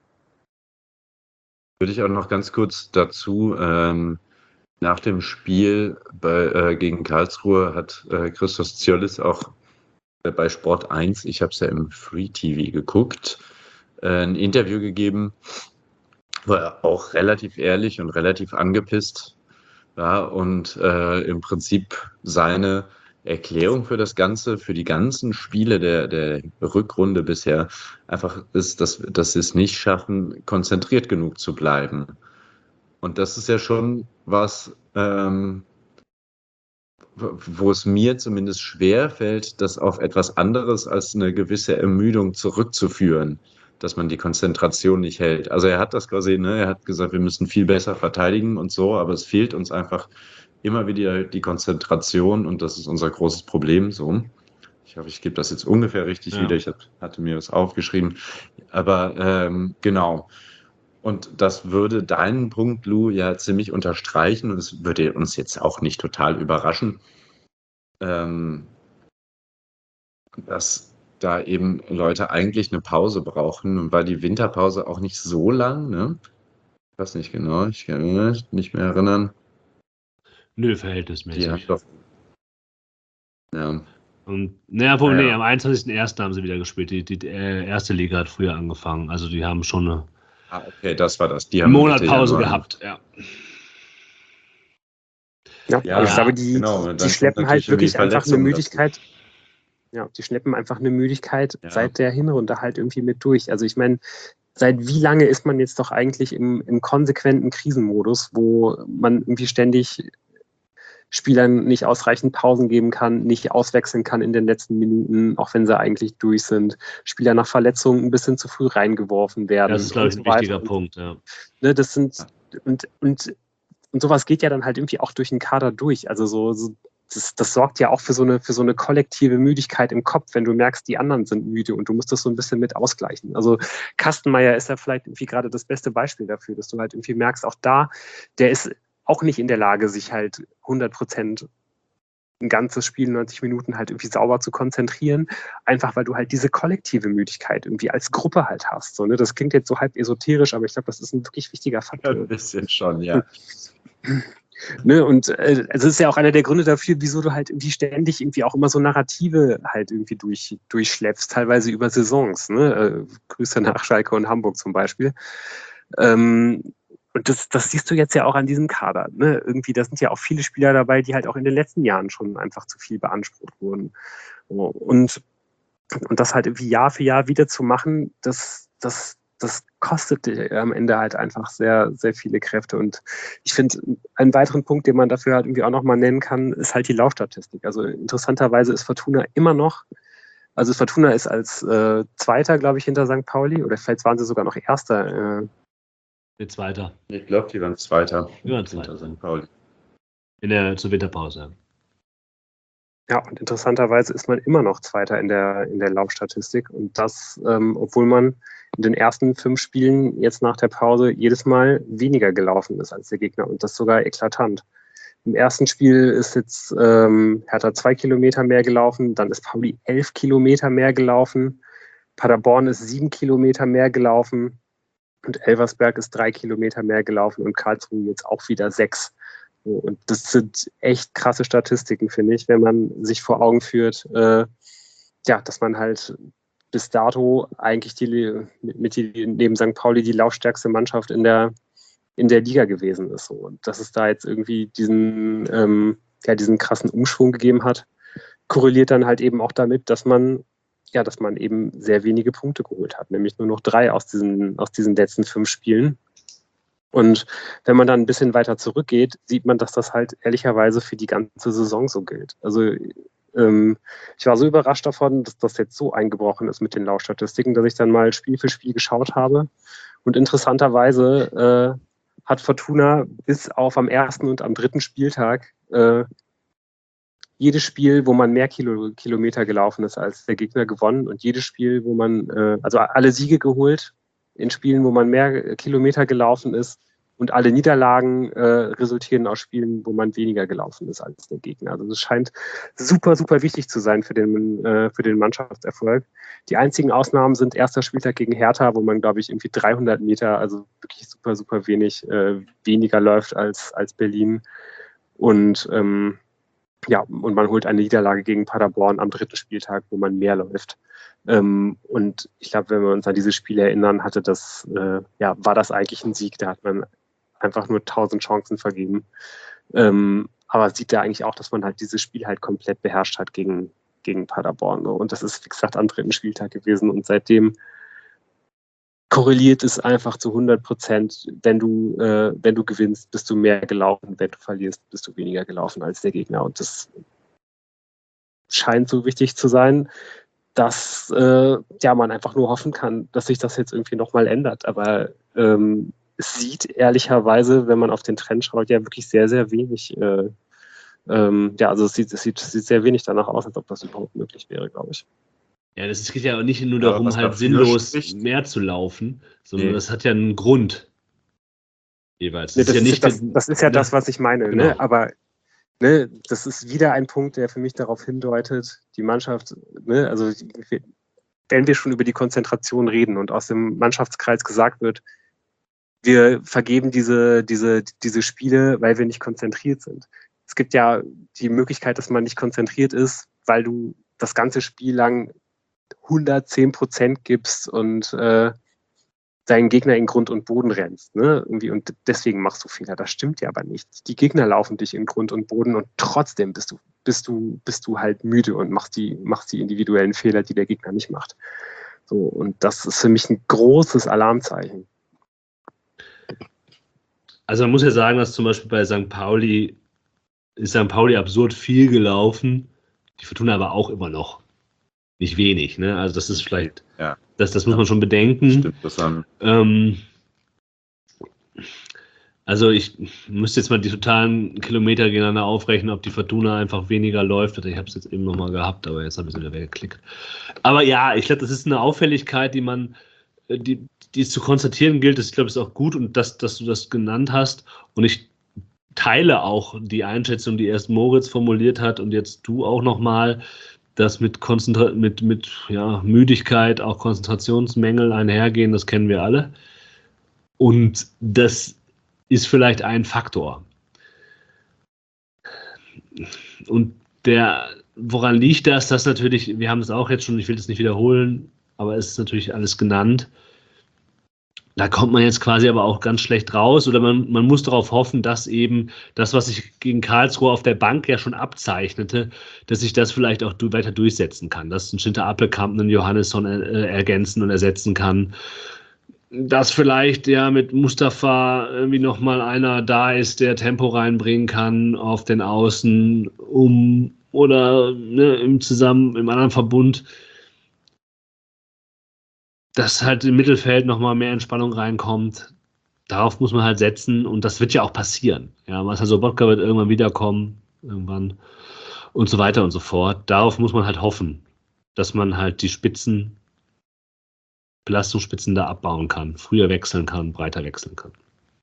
Würde ich auch noch ganz kurz dazu, ähm, nach dem Spiel bei, äh, gegen Karlsruhe hat äh, Christos Ziolis auch bei Sport eins, ich habe es ja im Free T V geguckt, äh, ein Interview gegeben, wo er auch relativ ehrlich und relativ angepisst war und äh, im Prinzip seine Erklärung für das Ganze, für die ganzen Spiele der, der Rückrunde bisher einfach ist, dass, dass sie es nicht schaffen, konzentriert genug zu bleiben. Und das ist ja schon was, ähm, wo es mir zumindest schwer fällt, das auf etwas anderes als eine gewisse Ermüdung zurückzuführen, dass man die Konzentration nicht hält. Also er hat das quasi, ne, er hat gesagt, wir müssen viel besser verteidigen und so, aber es fehlt uns einfach immer wieder die Konzentration und das ist unser großes Problem so. Ich hoffe, ich gebe das jetzt ungefähr richtig Ja. wieder. Ich hab, hatte mir das aufgeschrieben. Aber ähm, genau. Und das würde deinen Punkt, Lou, ja ziemlich unterstreichen und es würde uns jetzt auch nicht total überraschen, ähm, dass da eben Leute eigentlich eine Pause brauchen und war die Winterpause auch nicht so lang, ne? Ich weiß nicht genau, ich kann mich nicht mehr erinnern. Nö, Die verhältnismäßig. hat doch. Ja. Und, naja, wohl, Ah, nee, ja. am einundzwanzigsten ersten haben sie wieder gespielt. Die, die äh, erste Liga hat früher angefangen. Also die haben schon eine Ah, okay, das war das. Die einen haben Monat Mitte Pause Januar gehabt. Ja. Ja, Ja, aber ich Ja, glaube, die, genau. die Dann kommt schleppen natürlich halt irgendwie wirklich einfach eine Verletzungen dazu. Müdigkeit. Ja, die schleppen einfach eine Müdigkeit Ja. seit der Hinrunde halt irgendwie mit durch. Also ich meine, seit wie lange ist man jetzt doch eigentlich im, im konsequenten Krisenmodus, wo man irgendwie ständig Spielern nicht ausreichend Pausen geben kann, nicht auswechseln kann in den letzten Minuten, auch wenn sie eigentlich durch sind, Spieler nach Verletzungen ein bisschen zu früh reingeworfen werden. das ist, glaube und ich, ein so weiter. wichtiger Und, Punkt. Ja. ne, das sind und, und, und sowas geht ja dann halt irgendwie auch durch den Kader durch. Also so, so das, das sorgt ja auch für so eine für so eine kollektive Müdigkeit im Kopf, wenn du merkst, die anderen sind müde und du musst das so ein bisschen mit ausgleichen. Also Kastenmeier ist ja vielleicht irgendwie gerade das beste Beispiel dafür, dass du halt irgendwie merkst, auch da, der ist auch nicht in der Lage, sich halt hundert Prozent ein ganzes Spiel, neunzig Minuten halt irgendwie sauber zu konzentrieren, einfach weil du halt diese kollektive Müdigkeit irgendwie als Gruppe halt hast. So, ne? Das klingt jetzt so halb esoterisch, aber ich glaube, das ist ein wirklich wichtiger Faktor. Ein bisschen schon, ja. Ne, und äh, es ist ja auch einer der Gründe dafür, wieso du halt irgendwie ständig irgendwie auch immer so Narrative halt irgendwie durch, durchschleppst, teilweise über Saisons. Ne? Äh, Grüße nach Schalke und Hamburg zum Beispiel. Ähm, und das, das siehst du jetzt ja auch an diesem Kader. Ne? Irgendwie, da sind ja auch viele Spieler dabei, die halt auch in den letzten Jahren schon einfach zu viel beansprucht wurden. Und, und das halt irgendwie Jahr für Jahr wieder zu machen, das, das, das kostet dir am Ende halt einfach sehr, sehr viele Kräfte. Und ich finde, einen weiteren Punkt, den man dafür halt irgendwie auch nochmal nennen kann, ist halt die Laufstatistik. Also interessanterweise ist Fortuna immer noch, also Fortuna ist als äh, Zweiter, glaube ich, hinter Sankt Pauli, oder vielleicht waren sie sogar noch Erster. Äh, Der Zweiter. Ich glaube, die waren Zweiter. Die waren hinter Zweiter. Sankt Pauli. In der zur Winterpause. Ja, und interessanterweise ist man immer noch Zweiter in der, in der Laufstatistik. Und das, ähm, obwohl man in den ersten fünf Spielen jetzt nach der Pause jedes Mal weniger gelaufen ist als der Gegner. Und das sogar eklatant. Im ersten Spiel ist jetzt ähm, Hertha zwei Kilometer mehr gelaufen, dann ist Pauli elf Kilometer mehr gelaufen, Paderborn ist sieben Kilometer mehr gelaufen und Elversberg ist drei Kilometer mehr gelaufen und Karlsruhe jetzt auch wieder sechs. Und das sind echt krasse Statistiken, finde ich, wenn man sich vor Augen führt, äh, ja, dass man halt bis dato eigentlich die, mit die, neben Sankt Pauli die laufstärkste Mannschaft in der, in der Liga gewesen ist. Und dass es da jetzt irgendwie diesen, ähm, ja, diesen krassen Umschwung gegeben hat, korreliert dann halt eben auch damit, dass man, ja, dass man eben sehr wenige Punkte geholt hat, nämlich nur noch drei aus diesen, aus diesen letzten fünf Spielen. Und wenn man dann ein bisschen weiter zurückgeht, sieht man, dass das halt ehrlicherweise für die ganze Saison so gilt. Also ähm, ich war so überrascht davon, dass das jetzt so eingebrochen ist mit den Laufstatistiken, dass ich dann mal Spiel für Spiel geschaut habe. Und interessanterweise äh, hat Fortuna bis auf am ersten und am dritten Spieltag äh, jedes Spiel, wo man mehr Kilo, Kilometer gelaufen ist als der Gegner, gewonnen. Und jedes Spiel, wo man, äh, also alle Siege geholt in Spielen, wo man mehr Kilometer gelaufen ist. Und alle Niederlagen äh, resultieren aus Spielen, wo man weniger gelaufen ist als der Gegner. Also es scheint super, super wichtig zu sein für den, äh, für den Mannschaftserfolg. Die einzigen Ausnahmen sind erster Spieltag gegen Hertha, wo man, glaube ich, irgendwie dreihundert Meter, also wirklich super, super wenig, äh, weniger läuft als, als Berlin. Und ähm, ja, und man holt eine Niederlage gegen Paderborn am dritten Spieltag, wo man mehr läuft. Ähm, und ich glaube, wenn wir uns an diese Spiele erinnern, hatte das, äh, ja, war das eigentlich ein Sieg. Da hat man einfach nur tausend Chancen vergeben. Ähm, aber sieht da eigentlich auch, dass man halt dieses Spiel halt komplett beherrscht hat gegen, gegen Paderborn. Ne? Und das ist, wie gesagt, am dritten Spieltag gewesen. Und seitdem korreliert es einfach zu hundert Prozent. Wenn du, äh, wenn du gewinnst, bist du mehr gelaufen. Wenn du verlierst, bist du weniger gelaufen als der Gegner. Und das scheint so wichtig zu sein, dass äh, ja, man einfach nur hoffen kann, dass sich das jetzt irgendwie nochmal ändert. Aber ähm, es sieht ehrlicherweise, wenn man auf den Trend schaut, ja wirklich sehr, sehr wenig. Äh, ähm, ja, also es sieht, es, sieht, es sieht sehr wenig danach aus, als ob das überhaupt möglich wäre, glaube ich. Ja, das geht ja auch nicht nur Ja, darum, was halt dafür sinnlos spricht. mehr zu laufen, sondern Nee. das hat ja einen Grund. Jeweils. Ne, Das, das, ist ja ist, nicht, das, das ist ja ne? das, was ich meine. Genau. Ne? Aber ne, das ist wieder ein Punkt, der für mich darauf hindeutet, die Mannschaft, ne, also wenn wir schon über die Konzentration reden und aus dem Mannschaftskreis gesagt wird, wir vergeben diese, diese, diese Spiele, weil wir nicht konzentriert sind. Es gibt ja die Möglichkeit, dass man nicht konzentriert ist, weil du das ganze Spiel lang hundertzehn Prozent gibst und äh, deinen Gegner in Grund und Boden rennst. Ne? Irgendwie, und deswegen machst du Fehler. Das stimmt ja aber nicht. Die Gegner laufen dich in Grund und Boden und trotzdem bist du, bist du, bist du halt müde und machst die, machst die individuellen Fehler, die der Gegner nicht macht. So, und das ist für mich ein großes Alarmzeichen. Also man muss ja sagen, dass zum Beispiel bei Sankt Pauli ist Sankt Pauli absurd viel gelaufen. Die Fortuna aber auch immer noch nicht wenig. Ne? Also das ist vielleicht, Ja. das, das muss man schon bedenken. Stimmt, das haben. Ähm, also ich müsste jetzt mal die totalen Kilometer gegeneinander aufrechnen, ob die Fortuna einfach weniger läuft. Ich habe es jetzt eben nochmal gehabt, aber jetzt habe ich es wieder weggeklickt. Aber ja, ich glaube, das ist eine Auffälligkeit, die man, die, die es zu konstatieren gilt. Ich glaube, es ist auch gut und dass, dass du das genannt hast. Und ich teile auch die Einschätzung, die erst Moritz formuliert hat und jetzt du auch nochmal, dass mit, Konzentra- mit, mit ja, Müdigkeit auch Konzentrationsmängel einhergehen. Das kennen wir alle. Und das ist vielleicht ein Faktor. Und der, woran liegt das? Das natürlich, wir haben es auch jetzt schon, ich will das nicht wiederholen, aber es ist natürlich alles genannt. Da kommt man jetzt quasi aber auch ganz schlecht raus oder man, man muss darauf hoffen, dass eben das, was sich gegen Karlsruhe auf der Bank ja schon abzeichnete, dass sich das vielleicht auch du, weiter durchsetzen kann, dass ein Schinter Appelkamp einen Johannesson äh, ergänzen und ersetzen kann. Dass vielleicht ja mit Mustafa irgendwie nochmal einer da ist, der Tempo reinbringen kann auf den Außen, um oder ne, im Zusammen, im anderen Verbund, dass halt im Mittelfeld nochmal mehr Entspannung reinkommt. Darauf muss man halt setzen und das wird ja auch passieren. Ja, Marcel Sobotka wird irgendwann wiederkommen, irgendwann und so weiter und so fort. Darauf muss man halt hoffen, dass man halt die Spitzen Belastungsspitzen da abbauen kann, früher wechseln kann, breiter wechseln kann.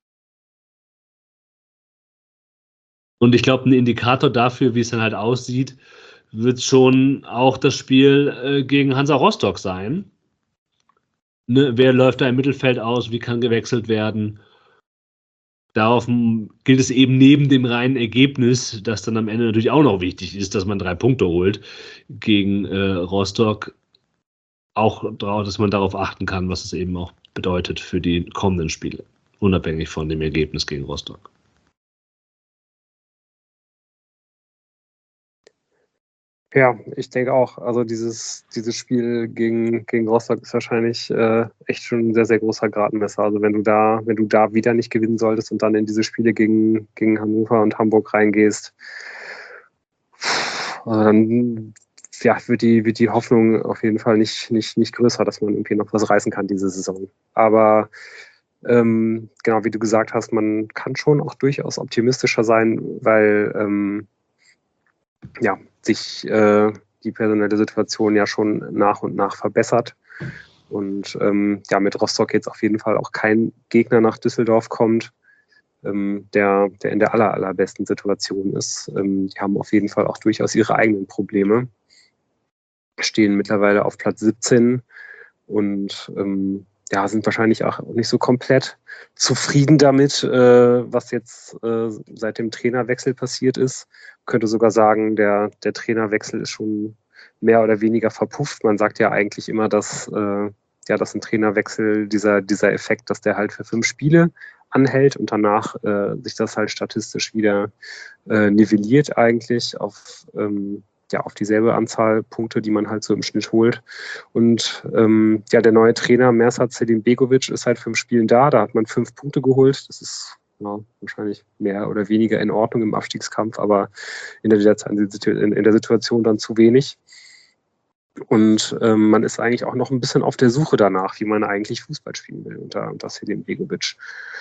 Und ich glaube, ein Indikator dafür, wie es dann halt aussieht, wird schon auch das Spiel äh, gegen Hansa Rostock sein. Ne, wer läuft da im Mittelfeld aus, wie kann gewechselt werden? Darauf gilt es eben neben dem reinen Ergebnis, das dann am Ende natürlich auch noch wichtig ist, dass man drei Punkte holt gegen äh, Rostock, auch, dass man darauf achten kann, was es eben auch bedeutet für die kommenden Spiele, unabhängig von dem Ergebnis gegen Rostock. Ja, ich denke auch. Also dieses, dieses Spiel gegen, gegen Rostock ist wahrscheinlich äh, echt schon ein sehr, sehr großer Gradmesser. Also wenn du da, wenn du da wieder nicht gewinnen solltest und dann in diese Spiele gegen, gegen Hannover und Hamburg reingehst, also dann ja, wird die, wird die Hoffnung auf jeden Fall nicht, nicht, nicht größer, dass man irgendwie noch was reißen kann diese Saison. Aber ähm, genau, wie du gesagt hast, man kann schon auch durchaus optimistischer sein, weil ähm, ja, sich äh, die personelle Situation ja schon nach und nach verbessert. Und ähm, ja, mit Rostock jetzt auf jeden Fall auch kein Gegner nach Düsseldorf kommt, ähm, der, der in der aller, allerbesten Situation ist. Ähm, die haben auf jeden Fall auch durchaus ihre eigenen Probleme. Stehen mittlerweile auf Platz siebzehn und ähm, ja, sind wahrscheinlich auch nicht so komplett zufrieden damit, äh, was jetzt äh, seit dem Trainerwechsel passiert ist. könnte sogar sagen, der, der Trainerwechsel ist schon mehr oder weniger verpufft. Man sagt ja eigentlich immer, dass, äh, ja, dass ein Trainerwechsel, dieser, dieser Effekt, dass der halt für fünf Spiele anhält und danach äh, sich das halt statistisch wieder äh, nivelliert eigentlich auf, ähm, ja, auf dieselbe Anzahl Punkte, die man halt so im Schnitt holt. Und ähm, ja, der neue Trainer Mersat Selimbegovic ist seit fünf Spielen da, da hat man fünf Punkte geholt. Das ist ja, wahrscheinlich mehr oder weniger in Ordnung im Abstiegskampf, aber in der, in der Situation dann zu wenig. Und ähm, man ist eigentlich auch noch ein bisschen auf der Suche danach, wie man eigentlich Fußball spielen will unter, unter Selimbegovic.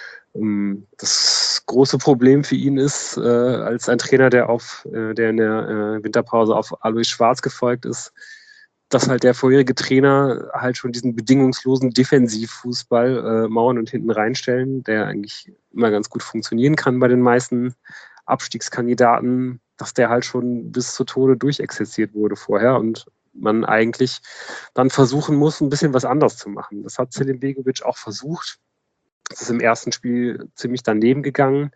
Ähm, das große Problem für ihn ist, äh, als ein Trainer, der, auf, äh, der in der äh, Winterpause auf Alois Schwarz gefolgt ist, dass halt der vorherige Trainer halt schon diesen bedingungslosen Defensivfußball äh, Mauern und hinten reinstellen, der eigentlich immer ganz gut funktionieren kann bei den meisten Abstiegskandidaten, dass der halt schon bis zu Tode durchexerziert wurde vorher und man eigentlich dann versuchen muss, ein bisschen was anders zu machen. Das hat Selimbegovic auch versucht. Das ist im ersten Spiel ziemlich daneben gegangen.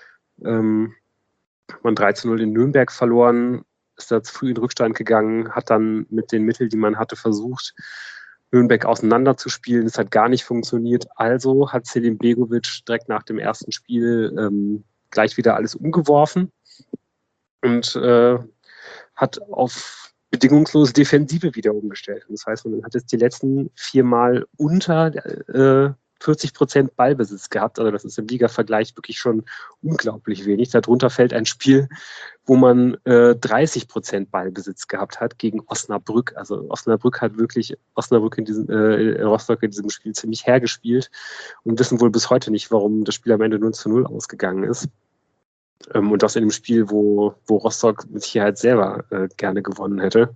Ähm, man drei zu null in Nürnberg verloren, ist da zu früh in Rückstand gegangen, hat dann mit den Mitteln, die man hatte, versucht, Nürnberg auseinanderzuspielen. Das hat gar nicht funktioniert. Also hat Selimbegovic direkt nach dem ersten Spiel ähm, gleich wieder alles umgeworfen und äh, hat auf bedingungslose Defensive wieder umgestellt. Das heißt, man hat jetzt die letzten viermal unter äh, vierzig Prozent Ballbesitz gehabt. Also das ist im Liga-Vergleich wirklich schon unglaublich wenig. Darunter fällt ein Spiel, wo man äh, dreißig Prozent Ballbesitz gehabt hat gegen Osnabrück. Also Osnabrück hat wirklich Osnabrück in diesem äh, Rostock in diesem Spiel ziemlich hergespielt und wissen wohl bis heute nicht, warum das Spiel am Ende null zu null ausgegangen ist. Ähm, und das in einem Spiel, wo, wo Rostock mit Sicherheit selber äh, gerne gewonnen hätte.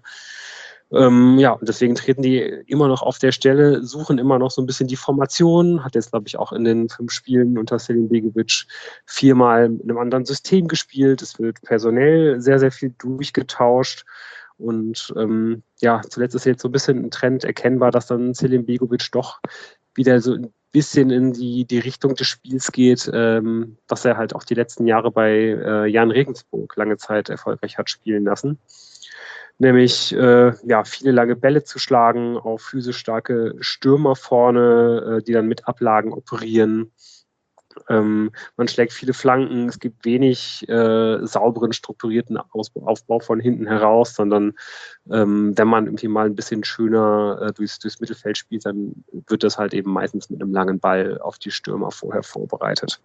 Ähm, ja, und deswegen treten die immer noch auf der Stelle, suchen immer noch so ein bisschen die Formation, hat jetzt, glaube ich, auch in den fünf Spielen unter Selimbegovic viermal mit einem anderen System gespielt. Es wird personell sehr, sehr viel durchgetauscht. Und ähm, ja, zuletzt ist jetzt so ein bisschen ein Trend erkennbar, dass dann Selimbegovic doch wieder so ein bisschen in die, die Richtung des Spiels geht, ähm, dass er halt auch die letzten Jahre bei äh, Jan Regensburg lange Zeit erfolgreich hat spielen lassen. Nämlich äh, ja, viele lange Bälle zu schlagen auf physisch starke Stürmer vorne, äh, die dann mit Ablagen operieren. Ähm, man schlägt viele Flanken, es gibt wenig äh, sauberen, strukturierten Ausbau, Aufbau von hinten heraus, sondern ähm, wenn man irgendwie mal ein bisschen schöner äh, durchs, durchs Mittelfeld spielt, dann wird das halt eben meistens mit einem langen Ball auf die Stürmer vorher vorbereitet.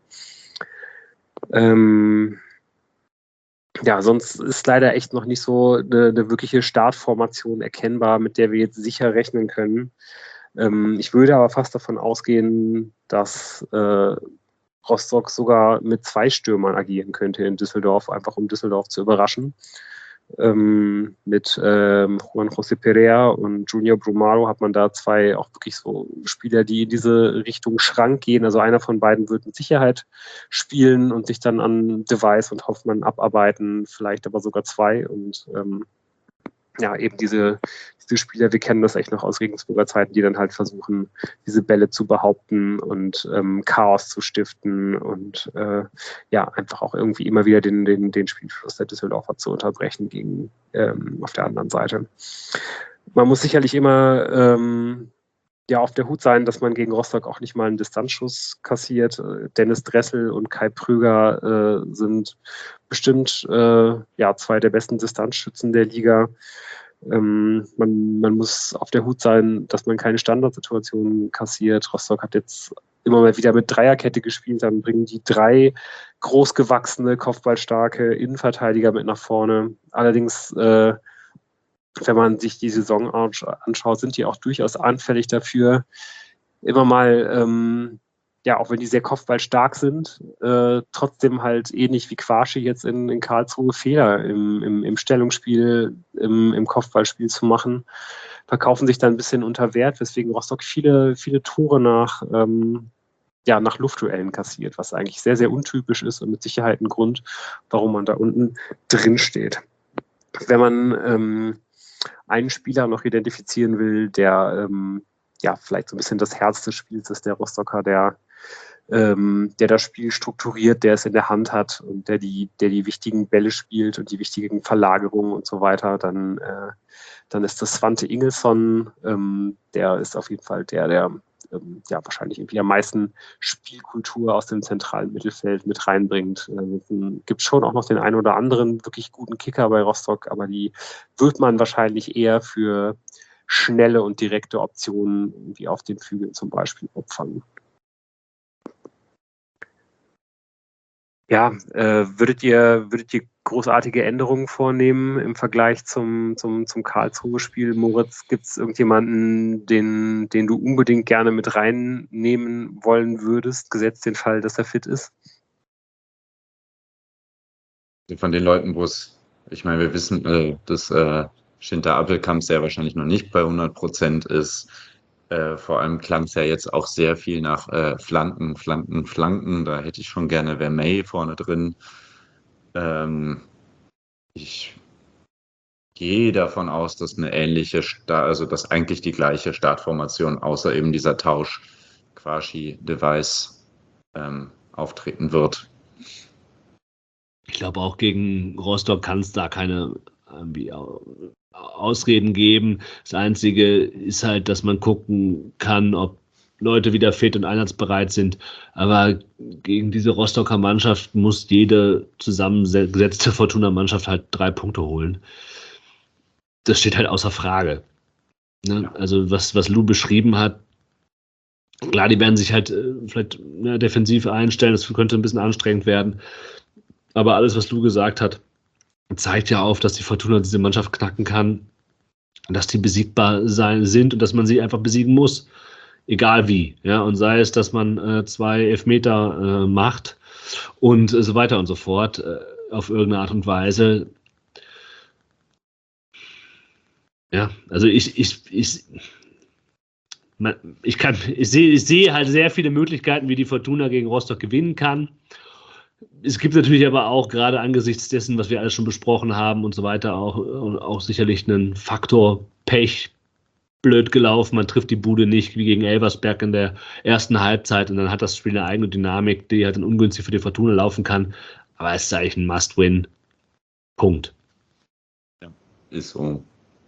Ähm, ja, sonst ist leider echt noch nicht so eine, eine wirkliche Startformation erkennbar, mit der wir jetzt sicher rechnen können. Ähm, ich würde aber fast davon ausgehen, dass äh, Rostock sogar mit zwei Stürmern agieren könnte in Düsseldorf, einfach um Düsseldorf zu überraschen. Ähm, mit ähm, Juan José Perea und Junior Brumaro hat man da zwei auch wirklich so Spieler, die in diese Richtung Schrank gehen. Also einer von beiden wird mit Sicherheit spielen und sich dann an Device und Hoffmann abarbeiten, vielleicht aber sogar zwei. Und ähm, ja, eben diese, diese Spieler, wir kennen das echt noch aus Regensburger Zeiten, die dann halt versuchen, diese Bälle zu behaupten und ähm, Chaos zu stiften und äh, ja, einfach auch irgendwie immer wieder den, den, den Spielfluss der Düsseldorfer zu unterbrechen gegen ähm, auf der anderen Seite. Man muss sicherlich immer ähm, ja auf der Hut sein, dass man gegen Rostock auch nicht mal einen Distanzschuss kassiert. Dennis Dressel und Kai Prüger äh, sind bestimmt äh, ja, zwei der besten Distanzschützen der Liga. Ähm, man, man muss auf der Hut sein, dass man keine Standardsituationen kassiert. Rostock hat jetzt immer mal wieder mit Dreierkette gespielt, dann bringen die drei großgewachsene, kopfballstarke Innenverteidiger mit nach vorne. Allerdings äh, wenn man sich die Saison anschaut, sind die auch durchaus anfällig dafür, immer mal, ähm, ja, auch wenn die sehr kopfballstark sind, äh, trotzdem halt ähnlich wie Quarschi jetzt in, in Karlsruhe Fehler im, im, im Stellungsspiel, im, im Kopfballspiel zu machen, verkaufen sich dann ein bisschen unter Wert, weswegen Rostock viele, viele Tore nach, ähm, ja, nach Luftduellen kassiert, was eigentlich sehr, sehr untypisch ist und mit Sicherheit ein Grund, warum man da unten drin steht. Wenn man ähm, einen Spieler noch identifizieren will, der ähm, ja vielleicht so ein bisschen das Herz des Spiels ist, der Rostocker, der ähm, der das Spiel strukturiert, der es in der Hand hat und der die, der die wichtigen Bälle spielt und die wichtigen Verlagerungen und so weiter, dann, äh, dann ist das Svante Ingelsson, ähm, der ist auf jeden Fall der, der ähm, ja wahrscheinlich irgendwie am meisten Spielkultur aus dem zentralen Mittelfeld mit reinbringt. Es äh, gibt schon auch noch den einen oder anderen wirklich guten Kicker bei Rostock, aber die wird man wahrscheinlich eher für schnelle und direkte Optionen wie auf den Flügeln zum Beispiel opfern. Ja, äh, würdet ihr, würdet ihr großartige Änderungen vornehmen im Vergleich zum, zum, zum Karlsruhe-Spiel? Moritz, gibt es irgendjemanden, den, den du unbedingt gerne mit reinnehmen wollen würdest, gesetzt den Fall, dass er fit ist? Von den Leuten, wo es, ich meine, wir wissen, äh, dass äh, Schinter Appelkamp sehr wahrscheinlich noch nicht bei hundert Prozent ist. Äh, vor allem klang es ja jetzt auch sehr viel nach äh, Flanken, Flanken, Flanken. Da hätte ich schon gerne Vermey vorne drin. Ähm, ich gehe davon aus, dass eine ähnliche, Sta- also dass eigentlich die gleiche Startformation, außer eben dieser Tausch Quashi-Device ähm, auftreten wird. Ich glaube, auch gegen Rostock kann es da keine irgendwie Ausreden geben. Das Einzige ist halt, dass man gucken kann, ob Leute wieder fit und einsatzbereit sind. Aber gegen diese Rostocker Mannschaft muss jede zusammengesetzte Fortuna-Mannschaft halt drei Punkte holen. Das steht halt außer Frage. Ne? Ja. Also was, was Lou beschrieben hat, klar, die werden sich halt äh, vielleicht ne, defensiv einstellen, das könnte ein bisschen anstrengend werden. Aber alles, was Lou gesagt hat, zeigt ja auf, dass die Fortuna diese Mannschaft knacken kann, dass die besiegbar sein sind und dass man sie einfach besiegen muss. Egal wie. Ja? Und sei es, dass man äh, zwei Elfmeter äh, macht und äh, so weiter und so fort, äh, auf irgendeine Art und Weise. Ja, also ich, ich, ich, man, ich kann, ich sehe, ich sehe halt sehr viele Möglichkeiten, wie die Fortuna gegen Rostock gewinnen kann. Es gibt natürlich aber auch, gerade angesichts dessen, was wir alles schon besprochen haben und so weiter, auch, auch sicherlich einen Faktor Pech, blöd gelaufen. Man trifft die Bude nicht, wie gegen Elversberg in der ersten Halbzeit und dann hat das Spiel eine eigene Dynamik, die halt dann ungünstig für die Fortuna laufen kann. Aber es ist eigentlich ein Must-Win. Punkt. Ja, ist so.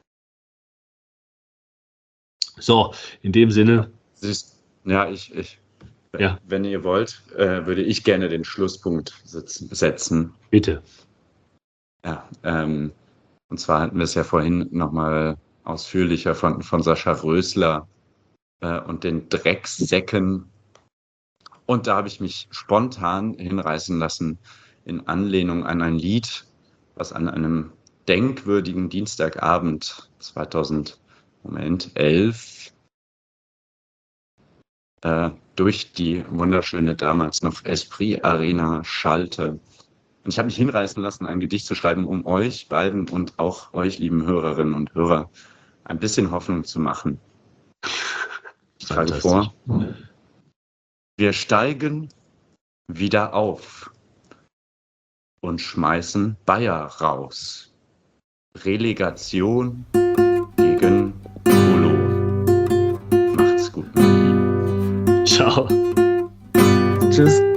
So, in dem Sinne. Ja, ich, ich ja. Wenn ihr wollt, äh, würde ich gerne den Schlusspunkt setzen. Bitte. Ja, ähm, und zwar hatten wir es ja vorhin nochmal ausführlicher von, von Sascha Rösler äh, und den Dreckssäcken. Und da habe ich mich spontan hinreißen lassen in Anlehnung an ein Lied, was an einem denkwürdigen Dienstagabend zweitausendelf äh, durch die wunderschöne damals noch Esprit Arena schallte. Und ich habe mich hinreißen lassen, ein Gedicht zu schreiben, um euch beiden und auch euch, lieben Hörerinnen und Hörer, ein bisschen Hoffnung zu machen. Ich trage vor. Wir steigen wieder auf und schmeißen Bayer raus. Relegation gegen Cologne. Macht's gut. Ciao. Tschüss.